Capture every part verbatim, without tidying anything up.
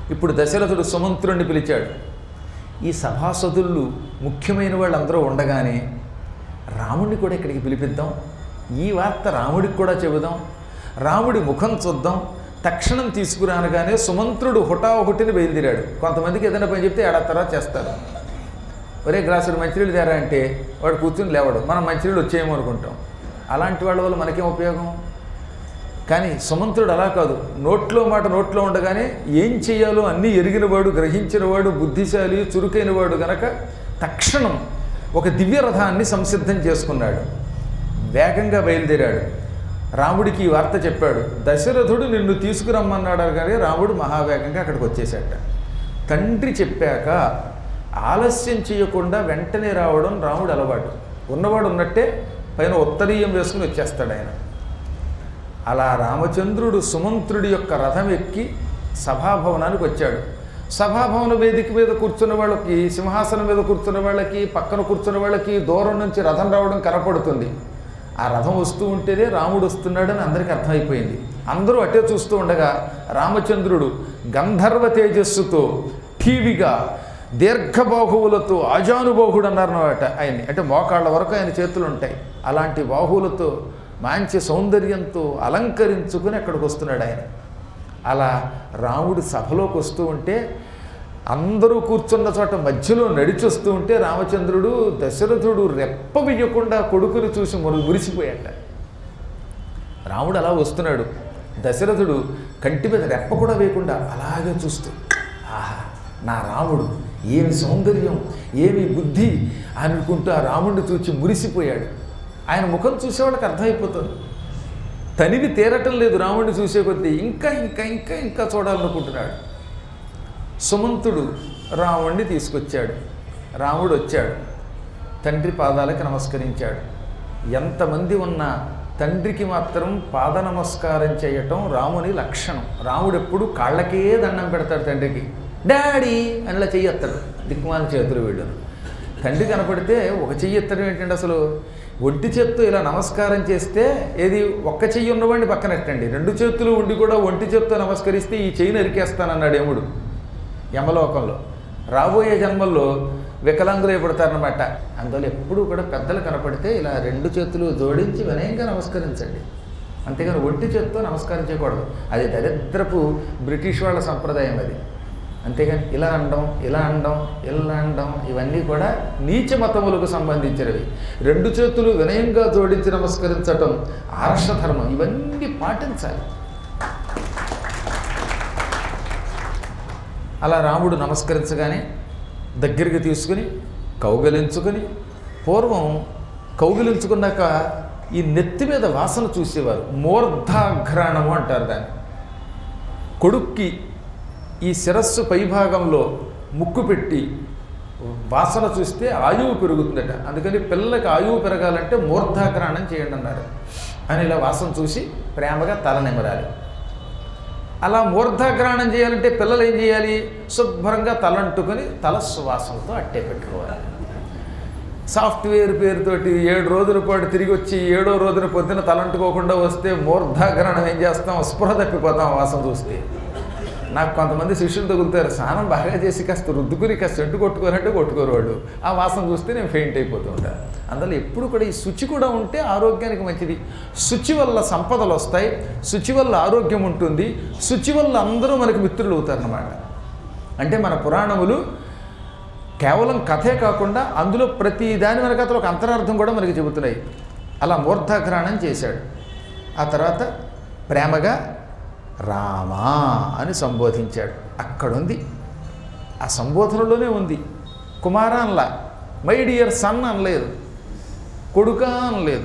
ఇప్పుడు దశరథుడు సుమంత్రుణ్ణి పిలిచాడు. ఈ సభాసదులు ముఖ్యమైన వాళ్ళందరూ ఉండగానే రాముడిని కూడా ఇక్కడికి పిలిపిద్దాం, ఈ వార్త రాముడికి కూడా చెబుదాం, రాముడి ముఖం చూద్దాం. తక్షణం తీసుకురానగానే సుమంత్రుడు హుటాహుటిని బయలుదేరాడు. కొంతమందికి ఏదైనా పని చెప్తే ఏడా తర్వాత చేస్తారు. ఒరే గ్లాసుడు మంచినీళ్ళు తేరా అంటే వాడు కూర్చుని లేవడు, మనం మంచినీళ్ళు వచ్చేయమో అనుకుంటాం. అలాంటి వాళ్ళ వల్ల మనకేం ఉపయోగం? కానీ సుమంత్రుడు అలా కాదు, నోట్లో మాట నోట్లో ఉండగానే ఏం చేయాలో అన్నీ ఎరిగినవాడు, గ్రహించినవాడు, బుద్ధిశాలి, చురుకైనవాడు గనక తక్షణం ఒక దివ్య రథాన్ని సంసిద్ధం చేసుకున్నాడు. వేగంగా బయలుదేరాడు. రాముడికి ఈ వార్త చెప్పాడు. దశరథుడు నిన్ను తీసుకురమ్మన్నాడు కానీ రాముడు మహావేగంగా అక్కడికి వచ్చేసాట. తండ్రి చెప్పాక ఆలస్యం చేయకుండా వెంటనే రావడం రాముడు అలవాటు. ఉన్నవాడు ఉన్నట్టే పైన ఉత్తరీయం వేసుకుని వచ్చేస్తాడు ఆయన. అలా రామచంద్రుడు సుమంత్రుడి యొక్క రథం ఎక్కి సభాభవనానికి వచ్చాడు. సభాభవన వేదిక మీద కూర్చున్న వాళ్ళకి, సింహాసనం మీద కూర్చున్న వాళ్ళకి, పక్కన కూర్చున్న వాళ్ళకి దూరం నుంచి రథం రావడం కనపడుతుంది. ఆ రథం వస్తూ ఉంటేనే రాముడు వస్తున్నాడని అందరికీ అర్థమైపోయింది. అందరూ అటే చూస్తూ ఉండగా రామచంద్రుడు గంధర్వ తేజస్సుతో ఠీవిగా దీర్ఘబాహువులతో ఆజానుబాహుడు అన్నారన్నమాట ఆయన్ని. అంటే మోకాళ్ళ వరకు ఆయన చేతులు ఉంటాయి. అలాంటి బాహువులతో మంచి సౌందర్యంతో అలంకరించుకుని అక్కడికి వస్తున్నాడు ఆయన. అలా రాముడు సభలోకి వస్తూ ఉంటే అందరూ కూర్చున్న చోట మధ్యలో నడిచొస్తూ ఉంటే రామచంద్రుడు దశరథుడు రెప్ప వెయ్యకుండా కొడుకుని చూసి మురి మురిసిపోయాట. రాముడు అలా వస్తున్నాడు, దశరథుడు కంటి మీద రెప్ప కూడా వేయకుండా అలాగే చూస్తూ, ఆహా నా రాముడు ఏమి సౌందర్యం, ఏమి బుద్ధి అనుకుంటూ ఆ రాముడిని చూసి మురిసిపోయాడు. ఆయన ముఖం చూసేవాళ్ళకి అర్థమైపోతుంది. తనివి తీరటం లేదు రాముడిని చూసే కొద్దీ, ఇంకా ఇంకా ఇంకా ఇంకా చూడాలనుకుంటున్నాడు. సుమంతుడు రాముడిని తీసుకొచ్చాడు. రాముడు వచ్చాడు, తండ్రి పాదాలకి నమస్కరించాడు. ఎంతమంది ఉన్నా తండ్రికి మాత్రం పాద నమస్కారం చేయటం రాముని లక్షణం. రాముడు ఎప్పుడు కాళ్ళకే దండం పెడతాడు తండ్రికి. డాడీ అనిలా చెయ్యెత్తాడు, దిక్కుమాల చేతులు వీళ్ళను. తండ్రి కనపడితే ఒక చెయ్యి ఎత్తడం ఏంటంటే, అసలు ఒంటి చేత్తో ఇలా నమస్కారం చేస్తే ఏది ఒక్క చెయ్యి ఉన్నవాడిని పక్కనెట్టండి, రెండు చేతులు ఉండి కూడా ఒంటి చేత్తో నమస్కరిస్తే ఈ చెయ్యి నరికేస్తానన్నాడు యముడు యమలోకంలో. రాబోయే జన్మల్లో వికలాంగులే పడతారనమాట. అందువల్ల ఎప్పుడూ కూడా పెద్దలు కనపడితే ఇలా రెండు చేతులు జోడించి వినయంగా నమస్కరించండి, అంతేగాని ఒంటి చేత్తో నమస్కారం చేయకూడదు. అది దరిద్రపు బ్రిటిష్ వాళ్ళ సంప్రదాయం అది. అంతేగాని ఇలా అనడం ఇలా అనడం ఇలా అనడం ఇవన్నీ కూడా నీచ మతములకు సంబంధించినవి. రెండు చేతులు వినయంగా జోడించి నమస్కరించటం ఆర్షధర్మం. ఇవన్నీ పాటించాలి. అలా రాముడు నమస్కరించగానే దగ్గరికి తీసుకుని కౌగిలించుకొని, పూర్వం కౌగిలించుకున్నాక ఈ నెత్తి మీద వాసన చూసేవారు, మూర్ధాఘ్రాణము అంటారు దాన్ని. కొడుక్కి ఈ శిరస్సు పైభాగంలో ముక్కు పెట్టి వాసన చూస్తే ఆయువు పెరుగుతుందట. అందుకని పిల్లలకి ఆయువు పెరగాలంటే మూర్ధాఘ్రాణం చేయండి అన్నారు. అని ఇలా వాసన చూసి ప్రేమగా తల నిమరాలి. అలా మూర్ధాఘ్రాణం చేయాలంటే పిల్లలు ఏం చేయాలి? శుభ్రంగా తలంటుకొని తల సువాసనతో అట్టే పెట్టుకోవాలి. సాఫ్ట్వేర్ పేరుతోటి ఏడు రోజుల పాటు తిరిగి వచ్చి ఏడో రోజున పొద్దున తలంటుకోకుండా వస్తే మూర్ధాఘ్రాణం ఏం చేస్తాం? స్పృహ తప్పిపోతాం వాసన చూస్తే. నాకు కొంతమంది శిష్యులు తగులుతారు, స్నానం బాగా చేసి కాస్త రుద్దుకుని కాస్త సెంటు కొట్టుకోరంటే కొట్టుకోరు వాళ్ళు. ఆ వాసన చూస్తే నేను ఫెయింట్ అయిపోతూ ఉంటాను. అందువల్ల ఎప్పుడు కూడా ఈ శుచి కూడా ఉంటే ఆరోగ్యానికి మంచిది. శుచి వల్ల సంపదలు వస్తాయి, శుచి వల్ల ఆరోగ్యం ఉంటుంది, శుచి వల్ల అందరూ మనకు మిత్రులు అవుతారన్నమాట. అంటే మన పురాణములు కేవలం కథే కాకుండా అందులో ప్రతి దాని మన కథలో ఒక అంతరార్థం కూడా మనకి చెబుతున్నాయి. అలా మూర్ధాఘ్రాణం చేశాడు. ఆ తర్వాత ప్రేమగా రామా అని సంబోధించాడు. అక్కడుంది, ఆ సంబోధనలోనే ఉంది. కుమార అనలా, మై డియర్ సన్ అనలేదు, కొడుక అనలేదు.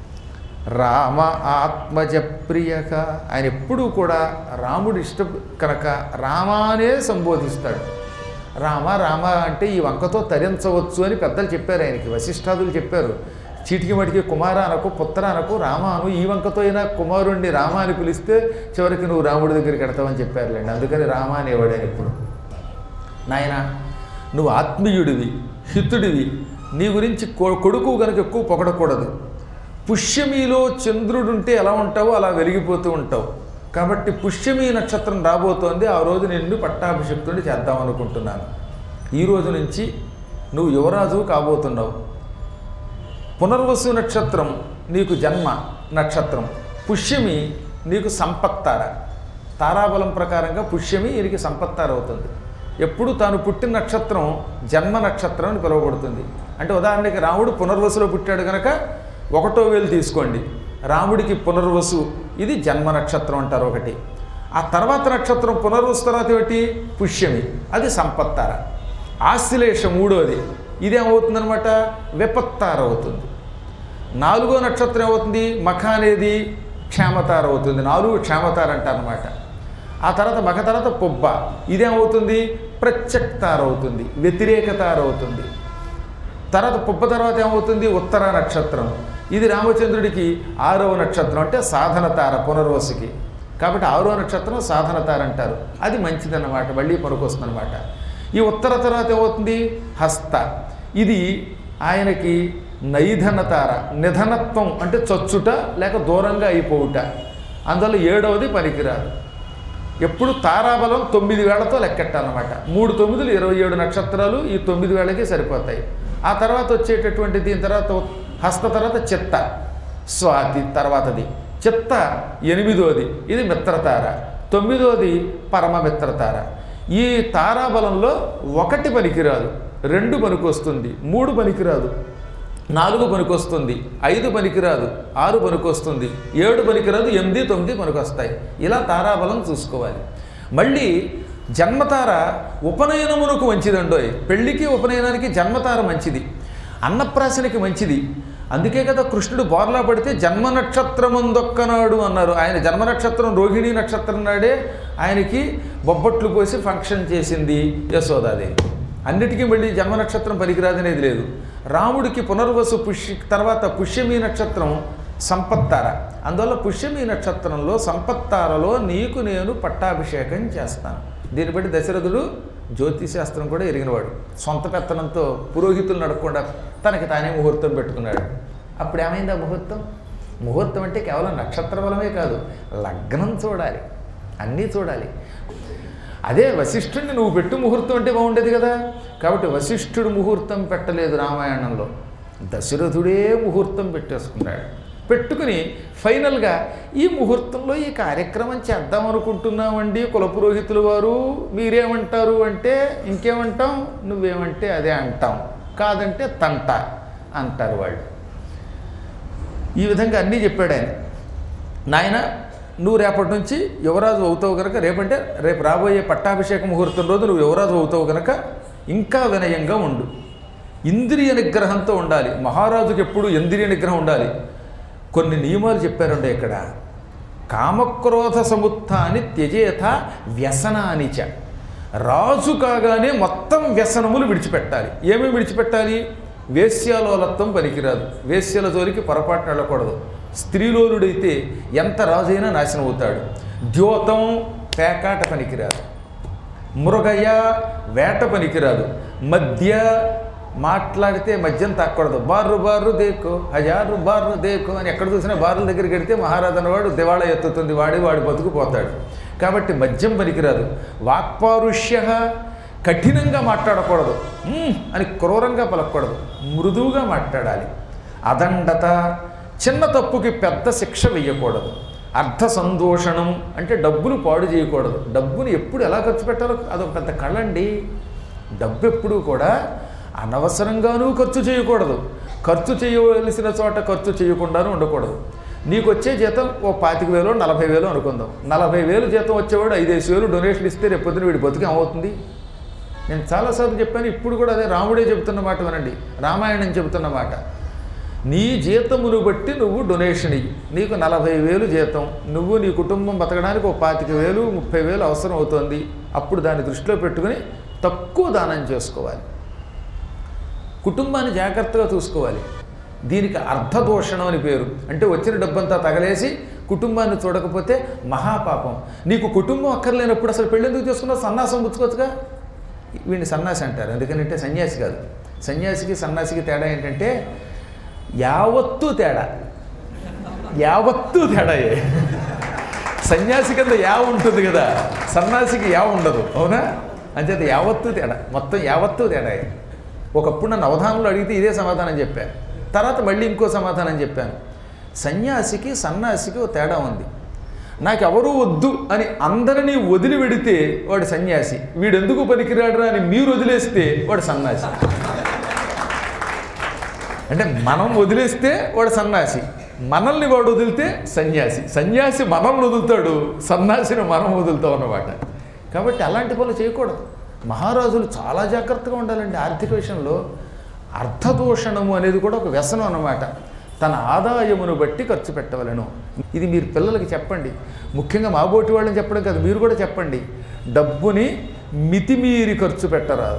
రామ ఆత్మజ ప్రియక. ఆయన ఎప్పుడూ కూడా రాముడు ఇష్ట కనుక రామానే సంబోధిస్తాడు. రామ రామ అంటే ఈ వంకతో తరించవచ్చు అని పెద్దలు చెప్పారు ఆయనకి, వశిష్ఠాదులు చెప్పారు. చీటికి మటికి కుమార అనకు, పుత్ర అనకు, రామ అను. ఈ వంకతో అయినా కుమారుణ్ణి రామ అని పిలిస్తే చివరికి నువ్వు రాముడి దగ్గరికి వెడతావని చెప్పారులేండి. అందుకని రామ అనేవాడు ఆయన ఎప్పుడు. నాయన నువ్వు ఆత్మీయుడివి, హితుడివి, నీ గురించి కొడుకు కనుక ఎక్కువ పొగడకూడదు. పుష్యమిలో చంద్రుడుంటే ఎలా ఉంటావో అలా వెలిగిపోతూ ఉంటావు. కాబట్టి పుష్యమి నక్షత్రం రాబోతోంది. ఆ రోజు నిన్ను పట్టాభిషిక్తుడిని చేద్దాం అనుకుంటున్నాను. ఈ రోజు నుంచి నువ్వు యువరాజు కాబోతున్నావు. పునర్వసు నక్షత్రం నీకు జన్మ నక్షత్రం, పుష్యమి నీకు సంపత్తార. తారాబలం ప్రకారంగా పుష్యమి ఈయనకి సంపత్తార అవుతుంది. ఎప్పుడు తాను పుట్టిన నక్షత్రం జన్మ నక్షత్రం అని పిలువబడుతుంది. అంటే ఉదాహరణకి రాముడు పునర్వసులో పుట్టాడు కనుక ఒకటో వేలు తీసుకోండి, రాముడికి పునర్వసు, ఇది జన్మ నక్షత్రం అంటారు ఒకటి. ఆ తర్వాత నక్షత్రం పునర్వసు తర్వాత ఏమిటి? పుష్యమి, అది సంపత్తార. ఆశ్లేష మూడోది, ఇదేమవుతుందనమాట? విపత్తార అవుతుంది. నాలుగో నక్షత్రం ఏమవుతుంది? మఖ అనేది క్షేమతార అవుతుంది. నాలుగు క్షేమతార అంటారనమాట. ఆ తర్వాత మఖ తర్వాత పొబ్బ, ఇదేమవుతుంది? ప్రత్యక్తార అవుతుంది, వ్యతిరేకతార అవుతుంది. తర్వాత పొబ్బ తర్వాత ఏమవుతుంది? ఉత్తర నక్షత్రం, ఇది రామచంద్రుడికి ఆరవ నక్షత్రం, అంటే సాధన తార పునర్వసుకి. కాబట్టి ఆరో నక్షత్రం సాధన తార అంటారు. అది మంచిదన్నమాట, మళ్ళీ పనికొస్తుందన్నమాట. ఈ ఉత్తర తర్వాత ఏమవుతుంది? హస్త, ఇది ఆయనకి నైధన తార, నిధనత్వం అంటే చచ్చుట లేక దూరంగా అయిపోవుట. అందువల్ల ఏడవది పనికిరాదు. ఎప్పుడు తారాబలం తొమ్మిది వేళ్లతో లెక్కెట్టాలన్నమాట. మూడు తొమ్మిదిలు ఇరవై ఏడు నక్షత్రాలు ఈ తొమ్మిది వేళకి సరిపోతాయి. ఆ తర్వాత వచ్చేటటువంటి దీని తర్వాత హస్త తర్వాత చిత్త, స్వాతి తర్వాతది చిత్త ఎనిమిదోది, ఇది మిత్రతార. తొమ్మిదోది పరమ మిత్రతార. ఈ తారాబలంలో ఒకటి పనికిరాదు, రెండు పనికొస్తుంది, మూడు పనికిరాదు, నాలుగు పనికొస్తుంది, ఐదు పనికిరాదు, ఆరు పనికొస్తుంది, ఏడు పనికిరాదు, ఎనిమిది తొమ్మిది పనికొస్తాయి. ఇలా తారాబలం చూసుకోవాలి. మళ్ళీ జన్మతార ఉపనయనమునకు మంచిదండోయ్. పెళ్ళికి ఉపనయనానికి జన్మతార మంచిది, అన్నప్రాసనకి మంచిది. అందుకే కదా కృష్ణుడు బోర్లా పడితే జన్మ నక్షత్రముందొక్కనాడు అన్నారు. ఆయన జన్మ నక్షత్రం రోహిణీ నక్షత్రం నాడే ఆయనకి బొబ్బట్లు పోసి ఫంక్షన్ చేసింది యశోదాదేవి. అన్నిటికీ మళ్ళీ జన్మ నక్షత్రం పనికిరాదనేది లేదు. రాముడికి పునర్వసు పుష్య తర్వాత పుష్యమీ నక్షత్రం సంపత్తార. అందువల్ల పుష్యమీ నక్షత్రంలో సంపత్తారలో నీకు నేను పట్టాభిషేకం చేస్తాను. దీన్ని బట్టి దశరథుడు జ్యోతిశాస్త్రం కూడా ఎరిగినవాడు. సొంత పెత్తనంతో పురోహితులు నడకుండా తనకి తానే ముహూర్తం పెట్టుకున్నాడు. అప్పుడు ఏమైంది ఆ ముహూర్తం? ముహూర్తం అంటే కేవలం నక్షత్ర బలమే కాదు, లగ్నం చూడాలి, అన్నీ చూడాలి. అదే వశిష్ఠుడిని నువ్వు పెట్టు ముహూర్తం అంటే బాగుండేది కదా. కాబట్టి వశిష్ఠుడు ముహూర్తం పెట్టలేదు రామాయణంలో, దశరథుడే ముహూర్తం పెట్టేసుకున్నాడు. పెట్టుకుని ఫైనల్గా ఈ ముహూర్తంలో ఈ కార్యక్రమం చేద్దాం అనుకుంటున్నామండి కులపురోహితులు వారు, మీరేమంటారు అంటే ఇంకేమంటాం, నువ్వేమంటే అదే అంటాం, కాదంటే తంట అంటారు వాళ్ళు. ఈ విధంగా అన్నీ చెప్పాడు ఆయన. నాయన నువ్వు రేపటి నుంచి యువరాజు అవుతావు కనుక, రేపంటే రేపు రాబోయే పట్టాభిషేక ముహూర్తం రోజు నువ్వు యువరాజు అవుతావు కనుక ఇంకా వినయంగా ఉండు, ఇంద్రియ నిగ్రహంతో ఉండాలి. మహారాజుకి ఎప్పుడు ఇంద్రియ నిగ్రహం ఉండాలి. కొన్ని నియమాలు చెప్పారండి ఇక్కడ. కామక్రోధ సముత్థాని త్యజేత వ్యసనానిచ. రాజు కాగానే మొత్తం వ్యసనములు విడిచిపెట్టాలి. ఏమేమి విడిచిపెట్టాలి? వేశ్యాలోలత్వం పనికిరాదు, వేశ్యల జోలికి పొరపాటున వెళ్ళకూడదు. స్త్రీలోలుడైతే ఎంత రాజైనా నాశనం అవుతాడు. ద్యోతం పేకాట పనికిరాదు, మృగయ వేట పనికిరాదు, మద్య మాట్లాడితే మద్యం తాకూడదు. బార్రు బార్రు దేకో హజారు బార్రు దేకో అని ఎక్కడ చూసినా బార్ల దగ్గరికి వెడితే మహారాజు అన్నవాడు దివాళా ఎత్తుతుంది, వాడి వాడి బతుకుపోతాడు. కాబట్టి మద్యం పనికిరాదు. వాక్పారుష్య, కఠినంగా మాట్లాడకూడదు, అని క్రూరంగా పలకూడదు, మృదువుగా మాట్లాడాలి. అదండత, చిన్న తప్పుకి పెద్ద శిక్ష వెయ్యకూడదు. అర్థ సందోషణం అంటే డబ్బులు పాడు చేయకూడదు. డబ్బుని ఎప్పుడు ఎలా ఖర్చు పెట్టాలో అదొక పెద్ద కళండి. డబ్బు ఎప్పుడూ కూడా అనవసరంగానూ ఖర్చు చేయకూడదు, ఖర్చు చేయవలసిన చోట ఖర్చు చేయకుండానూ ఉండకూడదు. నీకు వచ్చే జీతం ఓ పాతిక వేలు నలభై వేలు అనుకుందాం. నలభై వేలు జీతం వచ్చేవాడు ఐదేసి వేలు డొనేషన్ ఇస్తే రేపు పొద్దున వీడి బతుకు ఏమవుతుంది? నేను చాలాసార్లు చెప్పాను, ఇప్పుడు కూడా అదే రాముడే చెబుతున్న మాట వినండి, రామాయణం చెబుతున్న మాట. నీ జీతమును బట్టి నువ్వు డొనేషన్ ఇయ్యి. నీకు నలభై వేలు జీతం, నువ్వు నీ కుటుంబం బతకడానికి ఒక పాతిక వేలు ముప్పై వేలు అవసరం అవుతుంది. అప్పుడు దాన్ని దృష్టిలో పెట్టుకుని తక్కువ దానం చేసుకోవాలి, కుటుంబాన్ని జాగ్రత్తగా చూసుకోవాలి. దీనికి అర్ధదోషణం అని పేరు. అంటే వచ్చిన డబ్బంతా తగలేసి కుటుంబాన్ని చూడకపోతే మహాపాపం. నీకు కుటుంబం అక్కర్లేనప్పుడు అసలు పెళ్ళెందుకు చేసుకున్నావు? సన్నాసం పుచ్చుకోవచ్చుగా. వీడిని సన్యాసి అంటారు, ఎందుకంటే సన్యాసి కాదు. సన్యాసికి సన్యాసికి తేడా ఏంటంటే యావత్తు తేడా, యావత్తు తేడాయే. సన్యాసి కింద యావ ఉంటుంది కదా, సన్యాసికి యావ ఉండదు, అవునా? అంచేత యావత్తు తేడా, మొత్తం యావత్తు తేడా. ఒకప్పుడు నన్ను అవధానంలో అడిగితే ఇదే సమాధానం చెప్పాను, తర్వాత మళ్ళీ ఇంకో సమాధానం చెప్పాను. సన్యాసికి సన్యాసికి ఓ తేడా ఉంది. నాకు ఎవరూ వద్దు అని అందరినీ వదిలి పెడితే వాడు సన్యాసి, వీడెందుకు పనికిరాడు అని మీరు వదిలేస్తే వాడు సన్యాసి. అంటే మనం వదిలేస్తే వాడు సన్యాసి, మనల్ని వాడు వదిలితే సన్యాసి. సన్యాసి మనల్ని వదులుతాడు, సన్యాసిని మనం వదులుతాం అన్నమాట. కాబట్టి అలాంటి పనులు చేయకూడదు. మహారాజులు చాలా జాగ్రత్తగా ఉండాలండి ఆర్థిక విషయంలో. అర్థదూషణము అనేది కూడా ఒక వ్యసనం అన్నమాట. తన ఆదాయమును బట్టి ఖర్చు పెట్టవలను. ఇది మీరు పిల్లలకి చెప్పండి, ముఖ్యంగా మాబోటి వాళ్ళని చెప్పడం కాదు, మీరు కూడా చెప్పండి. డబ్బుని మితిమీరి ఖర్చు పెట్టరాదు.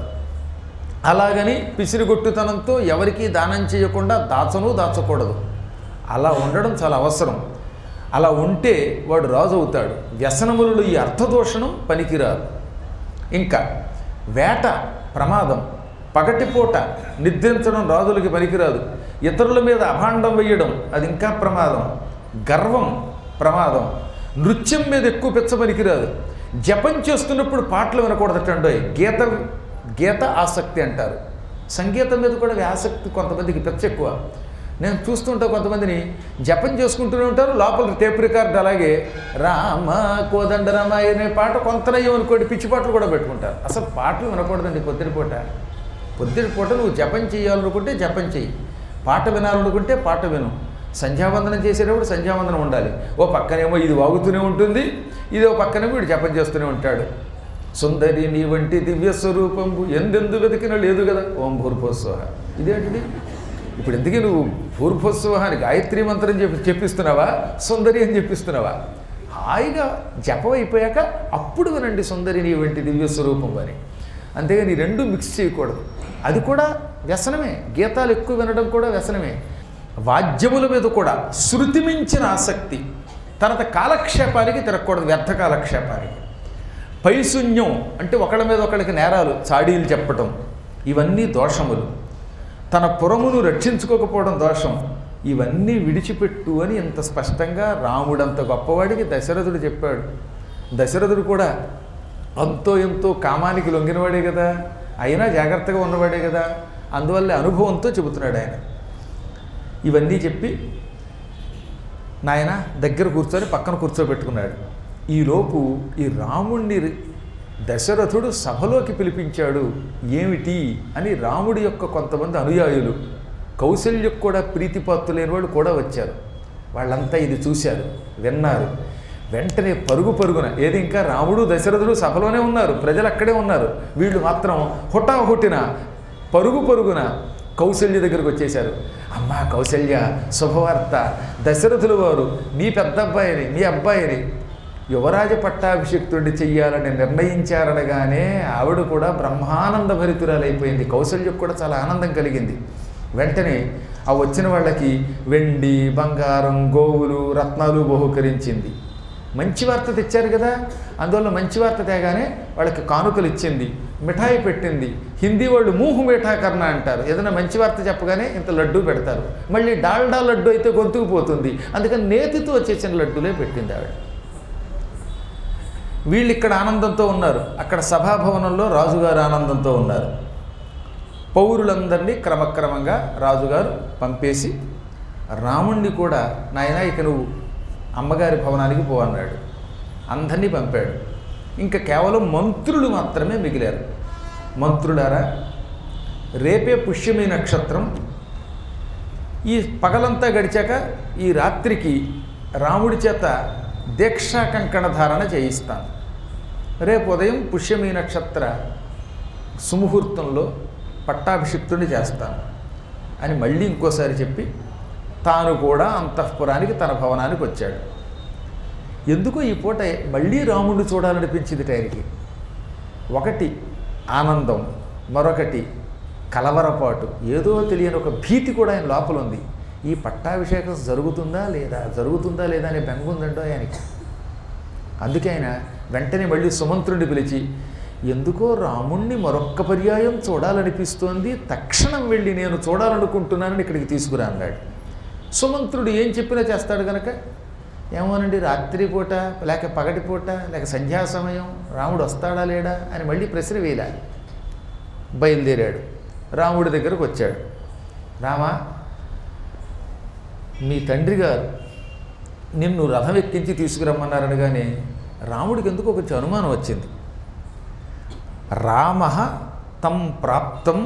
అలాగని పిసిరిగొట్టుతనంతో ఎవరికీ దానం చేయకుండా దాచను దాచకూడదు. అలా ఉండడం చాలా అవసరం. అలా ఉంటే వాడు రాజు అవుతాడు. వ్యసనములలో ఈ అర్థదూషణం పనికిరాదు. ఇంకా వేట ప్రమాదం, పగటిపూట నిద్రించడం రాజులకి పనికిరాదు. ఇతరుల మీద అభాండం వేయడం అది ఇంకా ప్రమాదం. గర్వం ప్రమాదం. నృత్యం మీద ఎక్కువ పెచ్చ పనికిరాదు. జపం చేస్తున్నప్పుడు పాటలు వినకూడదటండి. గీత గీత ఆసక్తి అంటారు. సంగీతం మీద కూడా ఆసక్తి కొంతమందికి పెచ్చ ఎక్కువ. నేను చూస్తుంటా కొంతమందిని జపం చేసుకుంటూనే ఉంటారు, లోపల టేప్ రికార్డు అలాగే రామ కోదండ రామ అనే పాట కొంతనయ్యం అనుకోండి, పిచ్చి పాటలు కూడా పెట్టుకుంటారు. అసలు పాటలు వినకూడదండి పొద్దుటిపూట. పొద్దుటిపూట నువ్వు జపం చేయాలనుకుంటే జపం చెయ్యి, పాట వినాలనుకుంటే పాట విను. సంధ్యావందనం చేసేటప్పుడు సంధ్యావందనం ఉండాలి. ఓ పక్కనేమో ఇది వాగుతూనే ఉంటుంది, ఇది ఓ పక్కనేమో వీడు జపం చేస్తూనే ఉంటాడు. సుందరి నీ వంటి దివ్య స్వరూపంబు ఎందెందు వెతికినా లేదు కదా ఓం భూర్భువస్సువ. ఇదేంటిది? ఇప్పుడు ఎందుకే నువ్వు భూర్భువస్సువ అని గాయత్రీ మంత్రం చెప్పి చెప్పిస్తున్నావా, సుందరి అని చెప్పిస్తున్నావా? హాయిగా జపం అయిపోయాక అప్పుడు వినండి సుందరి నీ వంటి దివ్య స్వరూపం అని. అంతేగాని ఈ రెండు మిక్స్ చేయకూడదు. అది కూడా వ్యసనమే. గీతాలు ఎక్కువ వినడం కూడా వ్యసనమే. వాద్యముల మీద కూడా శృతి మించిన ఆసక్తి. తర్వాత కాలక్షేపానికి తిరగకూడదు, వ్యర్థ కాలక్షేపానికి. పైశూన్యం అంటే ఒకళ్ళ మీద ఒకళ్ళకి నేరాలు, చాడీలు చెప్పటం, ఇవన్నీ దోషములు. తన పురమును రక్షించుకోకపోవడం దోషం. ఇవన్నీ విడిచిపెట్టు అని ఇంత స్పష్టంగా రాముడంత గొప్పవాడికి దశరథుడు చెప్పాడు. దశరథుడు కూడా అంతో ఎంతో కామానికి లొంగినవాడే కదా, అయినా జాగ్రత్తగా ఉన్నవాడే కదా, అందువల్ల అనుభవంతో చెబుతున్నాడు ఆయన. ఇవన్నీ చెప్పి నాయన దగ్గర కూర్చొని పక్కన కూర్చోబెట్టుకున్నాడు. ఈలోపు ఈ రాముణ్ణి దశరథుడు సభలోకి పిలిపించాడు. ఏమిటి అని రాముడి యొక్క కొంతమంది అనుయాయులు, కౌశల్యకు కూడా ప్రీతిపాత్రులైన వాళ్ళు కూడా వచ్చారు. వాళ్ళంతా ఇది చూశారు, విన్నారు. వెంటనే పరుగు పరుగున, ఏది ఇంకా రాముడు దశరథుడు సభలోనే ఉన్నారు, ప్రజలు అక్కడే ఉన్నారు. వీళ్ళు మాత్రం హుటాహుటిన పరుగు పరుగున కౌశల్య దగ్గరికి వచ్చేశారు. అమ్మా కౌశల్య, శుభవార్త, దశరథుల వారు మీ పెద్ద అబ్బాయిని, మీ అబ్బాయిని యువరాజ పట్టాభిషిక్తుడిని చెయ్యాలని నిర్ణయించారనగానే ఆవిడ కూడా బ్రహ్మానంద భరితురాలైపోయింది. కౌశల్యకు కూడా చాలా ఆనందం కలిగింది. వెంటనే ఆ వచ్చిన వాళ్ళకి వెండి, బంగారం, గోవులు, రత్నాలు బహుకరించింది. మంచి వార్త తెచ్చారు కదా, అందువల్ల మంచి వార్త తేగానే వాళ్ళకి కానుకలు ఇచ్చింది, మిఠాయి పెట్టింది. హిందీ వాళ్ళు మూహు మిఠా కర్ణ అంటారు. ఏదైనా మంచి వార్త చెప్పగానే ఇంత లడ్డూ పెడతారు. మళ్ళీ డాల్డా లడ్డు అయితే గొంతుకు పోతుంది, అందుకని నేతితో వచ్చేసిన లడ్డూలే పెట్టింది ఆవిడ. వీళ్ళు ఇక్కడ ఆనందంతో ఉన్నారు, అక్కడ సభాభవనంలో రాజుగారు ఆనందంతో ఉన్నారు. పౌరులందరినీ క్రమక్రమంగా రాజుగారు పంపేసి రాముణ్ణి కూడా నాయనా ఇక నువ్వు అమ్మగారి భవనానికి పో అన్నాడు. అందరినీ పంపాడు. ఇంకా కేవలం మంత్రులు మాత్రమే మిగిలారు. మంత్రులారా, రేపే పుష్యమి నక్షత్రం. ఈ పగలంతా గడిచాక ఈ రాత్రికి రాముడి చేత దీక్షా కంకణ ధారణ చేయిస్తాను. రేపు ఉదయం పుష్యమి నక్షత్ర సుముహూర్తంలో పట్టాభిషిక్తుడిని చేస్తాను అని మళ్ళీ ఇంకోసారి చెప్పి తాను కూడా అంతఃపురానికి తన భవనానికి వచ్చాడు. ఎందుకో ఈ పూట మళ్ళీ రాముడిని చూడాలనిపించింది ఆయనకి. ఒకటి ఆనందం, మరొకటి కలవరపాటు, ఏదో తెలియని ఒక భీతి కూడా ఆయన లోపల ఉంది. ఈ పట్టాభిషేకం జరుగుతుందా లేదా జరుగుతుందా లేదా అనే బెంగ ఉందండో ఆయనకి. అందుకే ఆయన వెంటనే మళ్ళీ సుమంత్రుడిని పిలిచి, ఎందుకో రాముణ్ణి మరొక్క పర్యాయం చూడాలనిపిస్తోంది, తక్షణం వెళ్ళి నేను చూడాలనుకుంటున్నానని ఇక్కడికి తీసుకురా అన్నాడు. సుమంత్రుడు ఏం చెప్పినా చేస్తాడు కనుక ఏమోనండి రాత్రిపూట లేక పగటిపూట లేక సంధ్యా సమయం రాముడు వస్తాడా లేడా అని మళ్ళీ ప్రశ్న వేయలే. బయలుదేరాడు, రాముడి దగ్గరకు వచ్చాడు. రామా, మీ తండ్రి గారు నిన్ను రథం ఎక్కించి తీసుకురమ్మన్నారనగానే రాముడికి ఎందుకు ఒక అనుమానం వచ్చింది. రామ తం ప్రాప్తం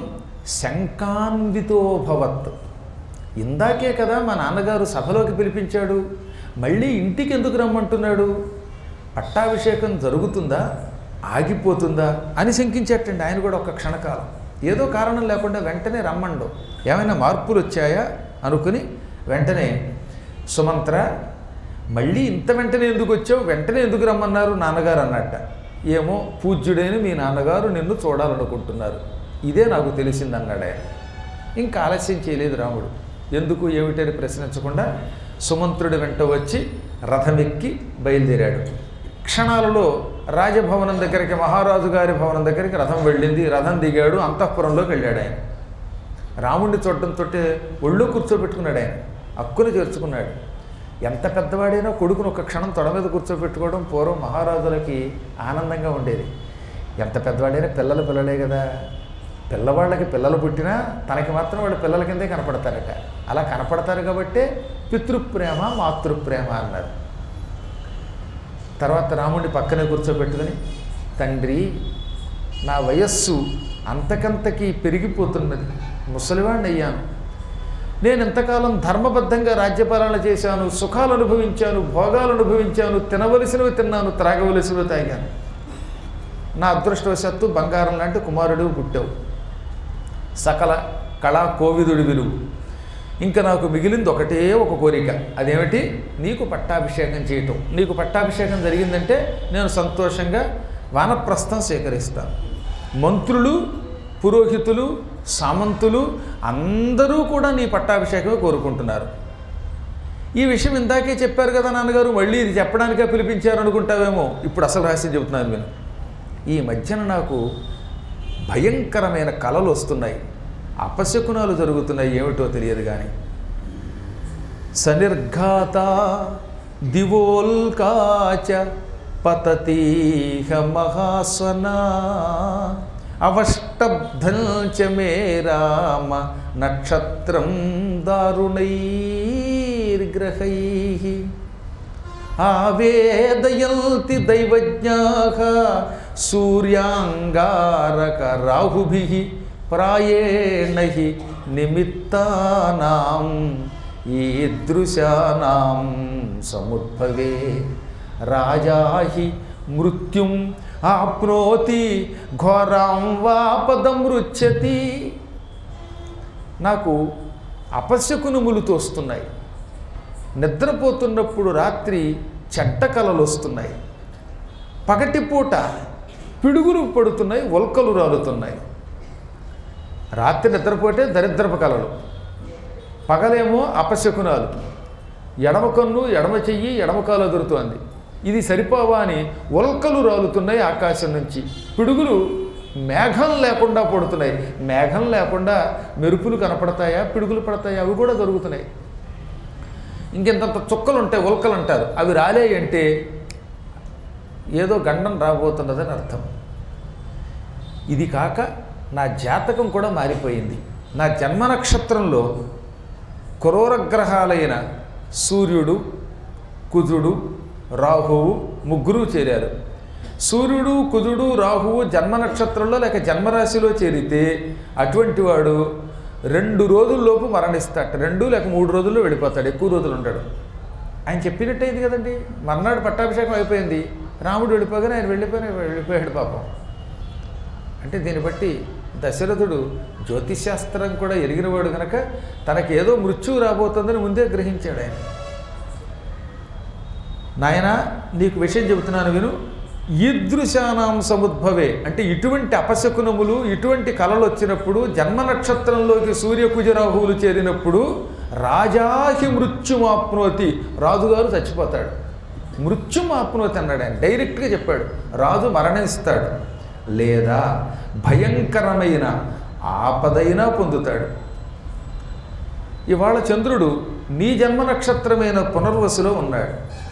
శంకాన్వితోభవత్. ఇందాకే కదా మా నాన్నగారు సభలోకి పిలిపించాడు, మళ్ళీ ఇంటికి ఎందుకు రమ్మంటున్నాడు? పట్టాభిషేకం జరుగుతుందా, ఆగిపోతుందా అని శంకించేటండి ఆయన కూడా ఒక క్షణకాలం. ఏదో కారణం లేకుండా వెంటనే రమ్మండు, ఏమైనా మార్పులు వచ్చాయా అనుకుని వెంటనే సుమంత్ర మళ్ళీ ఇంత వెంటనే ఎందుకు వచ్చావు, వెంటనే ఎందుకు రమ్మన్నారు నాన్నగారు అన్నట్ట. ఏమో పూజ్యుడైన మీ నాన్నగారు నిన్ను చూడాలనుకుంటున్నారు, ఇదే నాకు తెలిసిందన్నాడు ఆయన. ఇంకా ఆలస్యం చేయలేదు రాముడు. ఎందుకు ఏమిటని ప్రశ్నించకుండా సుమంత్రుడి వెంట వచ్చి రథం ఎక్కి బయలుదేరాడు. క్షణాలలో రాజభవనం దగ్గరికి, మహారాజు గారి భవనం దగ్గరికి రథం వెళ్ళింది. రథం దిగాడు, అంతఃపురంలోకి వెళ్ళాడు ఆయన. రాముడిని చూడటంతో ఒళ్ళో కూర్చోబెట్టుకున్నాడు ఆయన, అక్కును చేర్చుకున్నాడు. ఎంత పెద్దవాడైనా కొడుకును ఒక క్షణం తొడ మీద కూర్చోబెట్టుకోవడం పూర్వం మహారాజులకి ఆనందంగా ఉండేది. ఎంత పెద్దవాడైనా పిల్లలు పిల్లలే కదా, పిల్లవాళ్ళకి పిల్లలు పుట్టినా తనకి మాత్రం వాళ్ళ పిల్లల కిందే కనపడతారట. అలా కనపడతారు కాబట్టే పితృప్రేమ మాతృప్రేమ అన్నారు. తర్వాత రాముడిని పక్కనే కూర్చోబెట్టుకుని, తండ్రి నా వయస్సు అంతకంతకీ పెరిగిపోతున్నది, ముసలివాడిని అయ్యాను. నేను ఎంతకాలం ధర్మబద్ధంగా రాజ్యపాలన చేశాను, సుఖాలు అనుభవించాను, భోగాలు అనుభవించాను, తినవలసినవి తిన్నాను, త్రాగవలసినవి తాగాను. నా అదృష్టవశాత్తు బంగారం లాంటి కుమారుడు పుట్టావు, సకల కళా కోవిదుడి విలువు. ఇంకా నాకు మిగిలింది ఒకటే ఒక కోరిక, అదేమిటి? నీకు పట్టాభిషేకం చేయటం. నీకు పట్టాభిషేకం జరిగిందంటే నేను సంతోషంగా వానప్రస్థం స్వీకరిస్తాను. మంత్రులు, పురోహితులు, సామంతులు అందరూ కూడా నీ పట్టాభిషేకమే కోరుకుంటున్నారు. ఈ విషయం ఇందాకే చెప్పారు కదా నాన్నగారు, మళ్ళీ ఇది చెప్పడానికే పిలిపించారు అనుకుంటావేమో. ఇప్పుడు అసలు రహస్యం చెబుతున్నాను నేను. ఈ మధ్యన నాకు భయంకరమైన కలలు వస్తున్నాయి, అపశకునాలు జరుగుతున్నాయి, ఏమిటో తెలియదు కానీ. సనిర్ఘాత దివోల్కాచ పతతీహ మహాస్వనా అవష్టబ్ధంచ మే రామ నక్షత్రం దారుణైర్గ్రహైః ఆవేదయంతి దైవజ్ఞాః సూర్యాంగారక రాహుభిః ప్రాయేణ హి నిమిత్తానాం ఈదృశానాం సముద్భవే రాజా హి మృత్యుం ఆప్నోతి ఘోరాం వాపదం రుచ్యతి. నాకు అపశకునములు తోస్తున్నాయి. నిద్రపోతున్నప్పుడు రాత్రి చెడ్డ కలలు వస్తున్నాయి, పగటిపూట పిడుగులు పడుతున్నాయి, ఉల్కలు రాలుతున్నాయి. రాత్రి నిద్రపోతే దరిద్రపు కలలు, పగలేమో అపశకునాలు. ఎడమ కన్ను ఎడమ చెయ్యి ఎడమ కాలు ఎదురుతోంది. ఇది సరిపోవా అని ఉల్కలు రాలుతున్నాయి ఆకాశం నుంచి. పిడుగులు మేఘం లేకుండా పడుతున్నాయి. మేఘం లేకుండా మెరుపులు కనపడతాయా, పిడుగులు పడతాయా? అవి కూడా జరుగుతున్నాయి. ఇంకెంతంత చుక్కలు ఉంటాయి, ఉల్కలు అంటారు. అవి రాలే అంటే ఏదో గండం రాబోతున్నదని అర్థం. ఇది కాక నా జాతకం కూడా మారిపోయింది. నా జన్మ నక్షత్రంలో క్రూరగ్రహాలైన సూర్యుడు, కుజుడు, రాహువు ముగ్గురు చేరారు. సూర్యుడు, కుజుడు, రాహువు జన్మ నక్షత్రంలో లేక జన్మరాశిలో చేరితే అటువంటి వాడు రెండు రోజుల్లోపు మరణిస్తాడు. రెండు లేక మూడు రోజుల్లో వెళ్ళిపోతాడు, ఎక్కువ రోజులు ఉంటాడు. ఆయన చెప్పినట్టయింది కదండి. మర్నాడు పట్టాభిషేకం అయిపోయింది, రాముడు వెళ్ళిపోగానే ఆయన వెళ్ళిపోయిన వెళ్ళిపోయాడు పాపం. అంటే దీన్ని బట్టి దశరథుడు జ్యోతిశాస్త్రం కూడా ఎరిగినవాడు కనుక తనకేదో మృత్యువు రాబోతుందని ముందే గ్రహించాడు ఆయన. నాయన నీకు విషయం చెబుతున్నాను విను. ఈదృశానాం సముద్భవే అంటే ఇటువంటి అపశకునములు, ఇటువంటి కళలు వచ్చినప్పుడు, జన్మ నక్షత్రంలోకి సూర్యకుజరాహువులు చేరినప్పుడు రాజాహి మృత్యుమాప్నోతి, రాజుగారు చచ్చిపోతాడు. మృత్యుమాప్నోతి అన్నాడు ఆయన, డైరెక్ట్గా చెప్పాడు. రాజు మరణిస్తాడు, లేదా భయంకరమైన ఆపదైనా పొందుతాడు. ఇవాళ చంద్రుడు నీ జన్మ నక్షత్రమైన పునర్వసులో ఉన్నాడు.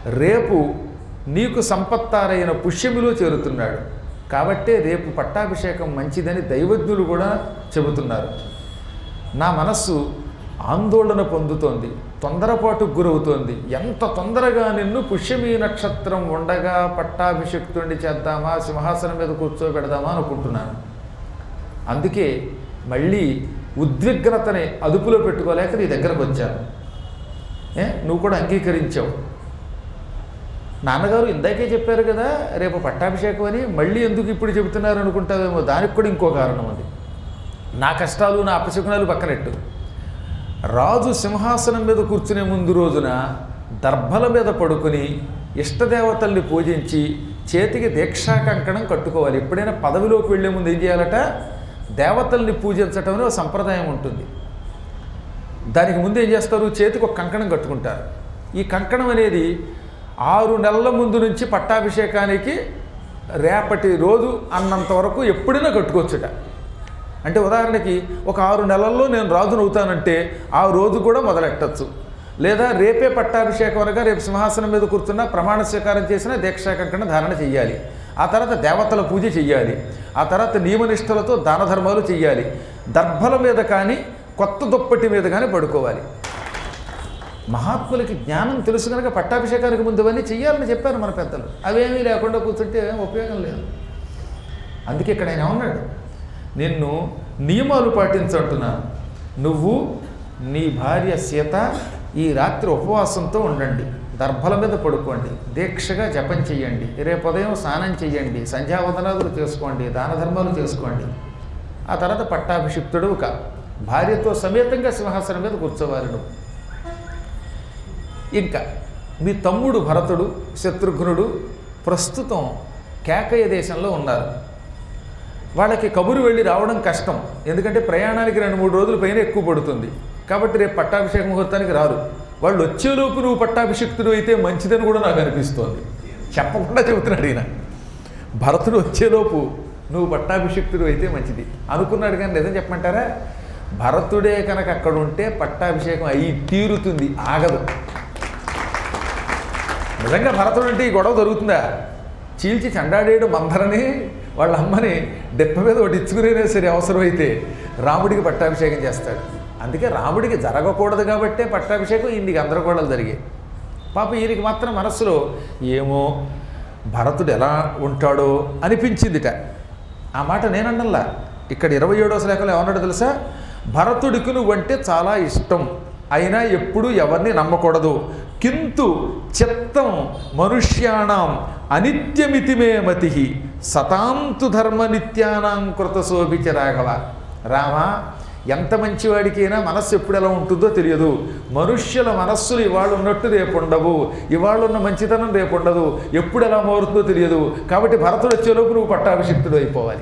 రేపు నీకు సంపత్తారైన పుష్యమిలో చేరుతున్నాడు. కాబట్టే రేపు పట్టాభిషేకం మంచిదని దైవజ్ఞులు కూడా చెబుతున్నారు. నా మనస్సు ఆందోళన పొందుతోంది, తొందరపాటుకు గురవుతోంది. ఎంత తొందరగా నిన్ను పుష్యమీ నక్షత్రం ఉండగా పట్టాభిషిక్తుడిని చేద్దామా, సింహాసనం మీద కూర్చోబెడదామా అనుకుంటున్నాను. అందుకే మళ్ళీ ఉద్విగ్నతని అదుపులో పెట్టుకోలేక నీ దగ్గరకు వచ్చాను. ఏ నువ్వు కూడా అంగీకరించావు. నాన్నగారు ఇందాకే చెప్పారు కదా రేపు పట్టాభిషేకం అని, మళ్ళీ ఎందుకు ఇప్పుడు చెబుతున్నారు అనుకుంటావేమో. దానికి కూడా ఇంకో కారణం ఉంది. నా కష్టాలు నా అపశకునాలు పక్కనెట్టు. రాజు సింహాసనం మీద కూర్చునే ముందు రోజున దర్భల మీద పడుకుని ఇష్టదేవతల్ని పూజించి చేతికి దీక్షా కంకణం కట్టుకోవాలి. ఎప్పుడైనా పదవిలోకి వెళ్ళే ముందు ఏం చేయాలట, దేవతల్ని పూజించటం అనే ఒక సంప్రదాయం ఉంటుంది. దానికి ముందు ఏం చేస్తారు, చేతికి ఒక కంకణం కట్టుకుంటారు. ఈ కంకణం అనేది ఆరు నెలల ముందు నుంచి పట్టాభిషేకానికి రేపటి రోజు అన్నంత వరకు ఎప్పుడైనా కట్టుకోవచ్చుట. అంటే ఉదాహరణకి ఒక ఆరు నెలల్లో నేను రాజును అవుతానంటే ఆ రోజు కూడా మొదలెట్టచ్చు. లేదా రేపే పట్టాభిషేకం అనగా రేపు సింహాసనం మీద కూర్చున్న ప్రమాణ స్వీకారం చేసిన దీక్షా కంకణం ధారణ చెయ్యాలి. ఆ తర్వాత దేవతల పూజ చెయ్యాలి. ఆ తర్వాత నియమనిష్టలతో దాన ధర్మాలు చెయ్యాలి. దర్భల మీద కానీ కొత్త దుప్పటి మీద కానీ పడుకోవాలి. మహాత్ములకి జ్ఞానం తెలుసు కనుక పట్టాభిషేకానికి ముందు అవన్నీ చెయ్యాలని చెప్పారు మన పెద్దలు. అవేమీ లేకుండా కూర్చుంటే ఉపయోగం లేదు. అందుకే ఇక్కడ ఆయన ఉన్నాడు, నిన్ను నియమాలు పాటించంటున్నాను. నువ్వు నీ భార్య సీత ఈ రాత్రి ఉపవాసంతో ఉండండి, దర్భల మీద పడుకోండి, దీక్షగా జపం చెయ్యండి, రేపు ఉదయం స్నానం చెయ్యండి, సంధ్యావందనాదులు చేసుకోండి, దాన ధర్మాలు చేసుకోండి. ఆ తర్వాత పట్టాభిషిక్తుడు ఒక భార్యతో సమేతంగా సింహాసనం మీద కూర్చోవాలి నువ్వు. ఇంకా మీ తమ్ముడు భరతుడు, శత్రుఘ్నుడు ప్రస్తుతం కేకయ దేశంలో ఉన్నారు. వాళ్ళకి కబురు వెళ్ళి రావడం కష్టం, ఎందుకంటే ప్రయాణానికి రెండు మూడు రోజుల పైన ఎక్కువ పడుతుంది. కాబట్టి రేపు పట్టాభిషేక ముహూర్తానికి రారు. వాళ్ళు వచ్చేలోపు నువ్వు పట్టాభిషిక్తుడు అయితే మంచిదని కూడా నాకు అనిపిస్తోంది. చెప్పకుండా చెబుతున్నాడు ఈయన. భరతుడు వచ్చేలోపు నువ్వు పట్టాభిషిక్తుడు అయితే మంచిది అనుకున్నాడు. కానీ నిజం చెప్పమంటారా, భరతుడే కనుక అక్కడ ఉంటే పట్టాభిషేకం అయి తీరుతుంది, ఆగదు. నిజంగా భరతుడు అంటే ఈ గొడవ జరుగుతుందా? చీల్చి చండాడేడు మందరని వాళ్ళ అమ్మని దెప్ప మీద ఒకటి ఇచ్చుకునేనే సరే అవసరమైతే రాముడికి పట్టాభిషేకం చేస్తాడు. అందుకే రాముడికి జరగకూడదు కాబట్టే పట్టాభిషేకం ఇన్ని గందరగోళాలు జరిగాయి. పాప ఈయనకి మాత్రం మనస్సులో ఏమో భరతుడు ఎలా ఉంటాడో అనిపించిందిట. ఆ మాట నేనన్నల్లా. ఇక్కడ ఇరవై ఏడో శ్లోకంలో ఏమన్నాడో తెలుసా, భరతుడికి నువ్వంటే చాలా ఇష్టం, అయినా ఎప్పుడూ ఎవరిని నమ్మకూడదు. కింతు చిత్తం మనుష్యాణం అనిత్యమితి మే మతి సతాంతు ధర్మ నిత్యానాం కృత శోభిచ రాఘవ. రామా, ఎంత మంచివాడికైనా మనస్సు ఎప్పుడు ఎలా ఉంటుందో తెలియదు. మనుష్యుల మనస్సులు ఇవాళ ఉన్నట్టు రేపు ఉండవు, ఇవాళ ఉన్న మంచితనం రేపు ఉండదు, ఎప్పుడు ఎలా మారుతుందో తెలియదు. కాబట్టి భరతుడు వచ్చేలోపు నువ్వు పట్టాభిషిక్తుడు అయిపోవాలి.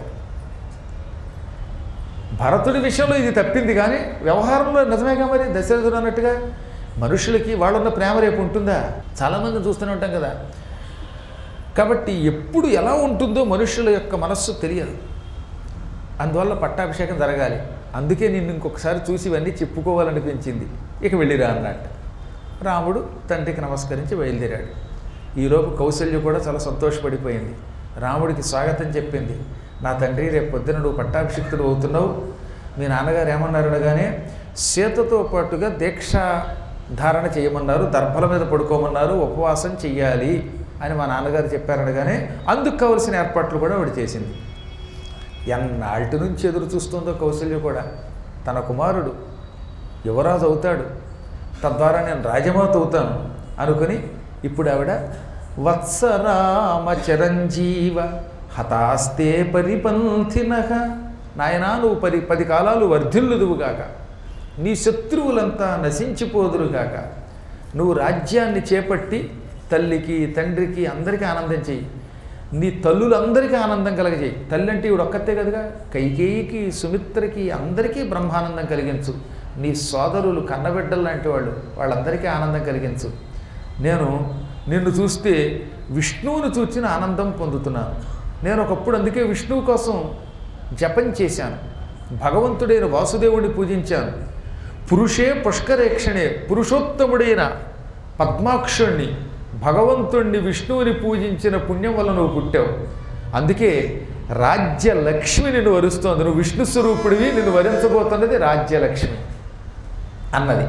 భరతుడి విషయంలో ఇది తప్పింది, కానీ వ్యవహారంలో నిజమేగా మరి దశరథుడు అన్నట్టుగా మనుషులకి వాళ్ళున్న ప్రేమ రేపు ఉంటుందా? చాలామంది చూస్తూనే ఉంటాం కదా. కాబట్టి ఎప్పుడు ఎలా ఉంటుందో మనుషుల యొక్క మనస్సు తెలియదు. అందువల్ల పట్టాభిషేకం జరగాలి. అందుకే నిన్ను ఇంకొకసారి చూసి ఇవన్నీ చెప్పుకోవాలనిపించింది. ఇక వెళ్ళిరా అన్నట్టు రాముడు తండ్రికి నమస్కరించి బయలుదేరాడు. ఈలోపు కౌశల్య కూడా చాలా సంతోషపడిపోయింది. రాముడికి స్వాగతం చెప్పింది. నా తండ్రి, రేపు పొద్దున నువ్వు పట్టాభిషిక్తుడు అవుతున్నావు. మీ నాన్నగారు ఏమన్నారు అనగానే సీతతో పాటుగా దీక్ష ధారణ చేయమన్నారు, దర్భల మీద పడుకోమన్నారు, ఉపవాసం చెయ్యాలి అని మా నాన్నగారు చెప్పారనగానే అందుకు కావలసిన ఏర్పాట్లు కూడా ఆవిడ చేసింది. ఎన్నాళ్ళ నుంచి ఎదురు చూస్తుందో కౌశల్య కూడా. తన కుమారుడు యువరాజు అవుతాడు, తద్వారా నేను రాజమాత అవుతాను అనుకుని ఇప్పుడు ఆవిడ వత్సరామ చిరంజీవ హతాస్తే పరిపంథినః, నాయనా నువ్వు పది పది కాలాలు వర్ధిల్లుదువుగాక, నీ శత్రువులంతా నశించిపోదురుగాక, నువ్వు రాజ్యాన్ని చేపట్టి తల్లికి తండ్రికి అందరికీ ఆనందం చెయ్యి, నీ తల్లులందరికీ ఆనందం కలగజేయి. తల్లి అంటే ఇవిడు ఒక్కతే కదగా, కైకేయికి సుమిత్రకి అందరికీ బ్రహ్మానందం కలిగించు. నీ సోదరులు కన్నబిడ్డలు లాంటి వాళ్ళు, వాళ్ళందరికీ ఆనందం కలిగించు. నేను నిన్ను చూస్తే విష్ణువును చూచిన ఆనందం పొందుతున్నాను. నేను ఒకప్పుడు అందుకే విష్ణువు కోసం జపం చేశాను, భగవంతుడైన వాసుదేవుడిని పూజించాను. పురుషే పుష్కరేక్షణే, పురుషోత్తముడైన పద్మాక్షుణ్ణి భగవంతుణ్ణి విష్ణువుని పూజించిన పుణ్యం వల్ల నువ్వు పుట్టావు. అందుకే రాజ్య లక్ష్మి నిన్ను వరుస్తోంది. నువ్వు విష్ణు స్వరూపుడివి, నిన్ను వరించబోతున్నది రాజ్యలక్ష్మి అన్నది.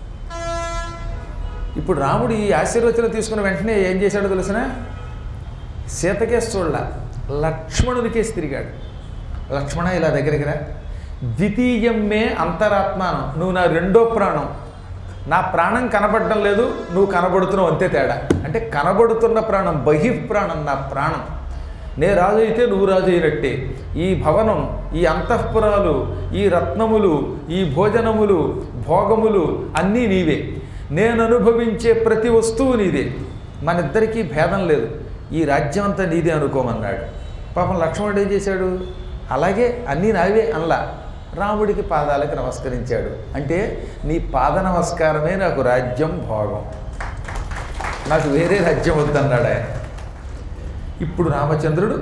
ఇప్పుడు రాముడు ఈ ఆశీర్వచనం తీసుకున్న వెంటనే ఏం చేశాడో తెలిసిన? సీతకే చూడల, లక్ష్మణునికేసి తిరిగాడు. లక్ష్మణ ఇలా దగ్గరికి రా, ద్వితీయం మే అంతరాత్మానం, నువ్వు నా రెండో ప్రాణం. నా ప్రాణం కనబడడం లేదు, నువ్వు కనబడుతున్నావు, అంతే తేడా. అంటే కనబడుతున్న ప్రాణం బహిఃప్రాణం, నా ప్రాణం. నే రాజు అయితే నువ్వు రాజు అయినట్టే. ఈ భవనం, ఈ అంతఃపురాలు, ఈ రత్నములు, ఈ భోజనములు, భోగములు అన్నీ నీవే. నేను అనుభవించే ప్రతి వస్తువు నీదే. మన ఇద్దరికీ భేదం లేదు. ఈ రాజ్యం అంతా నీదే అనుకోమన్నాడు. పాపం లక్ష్మణుడు ఏం చేశాడు? అలాగే అన్నీ నావే అనలా, రాముడికి పాదాలకు నమస్కరించాడు. అంటే నీ పాద నమస్కారమే నాకు రాజ్యం, భోగం, నాకు వేరే రాజ్యం వద్దన్నాడు ఆయన. ఇప్పుడు రామచంద్రుడు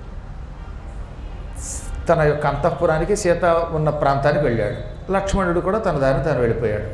తన యొక్క అంతఃపురానికి, సీత ఉన్న ప్రాంతానికి వెళ్ళాడు. లక్ష్మణుడు కూడా తన దారిని తాను వెళ్ళిపోయాడు.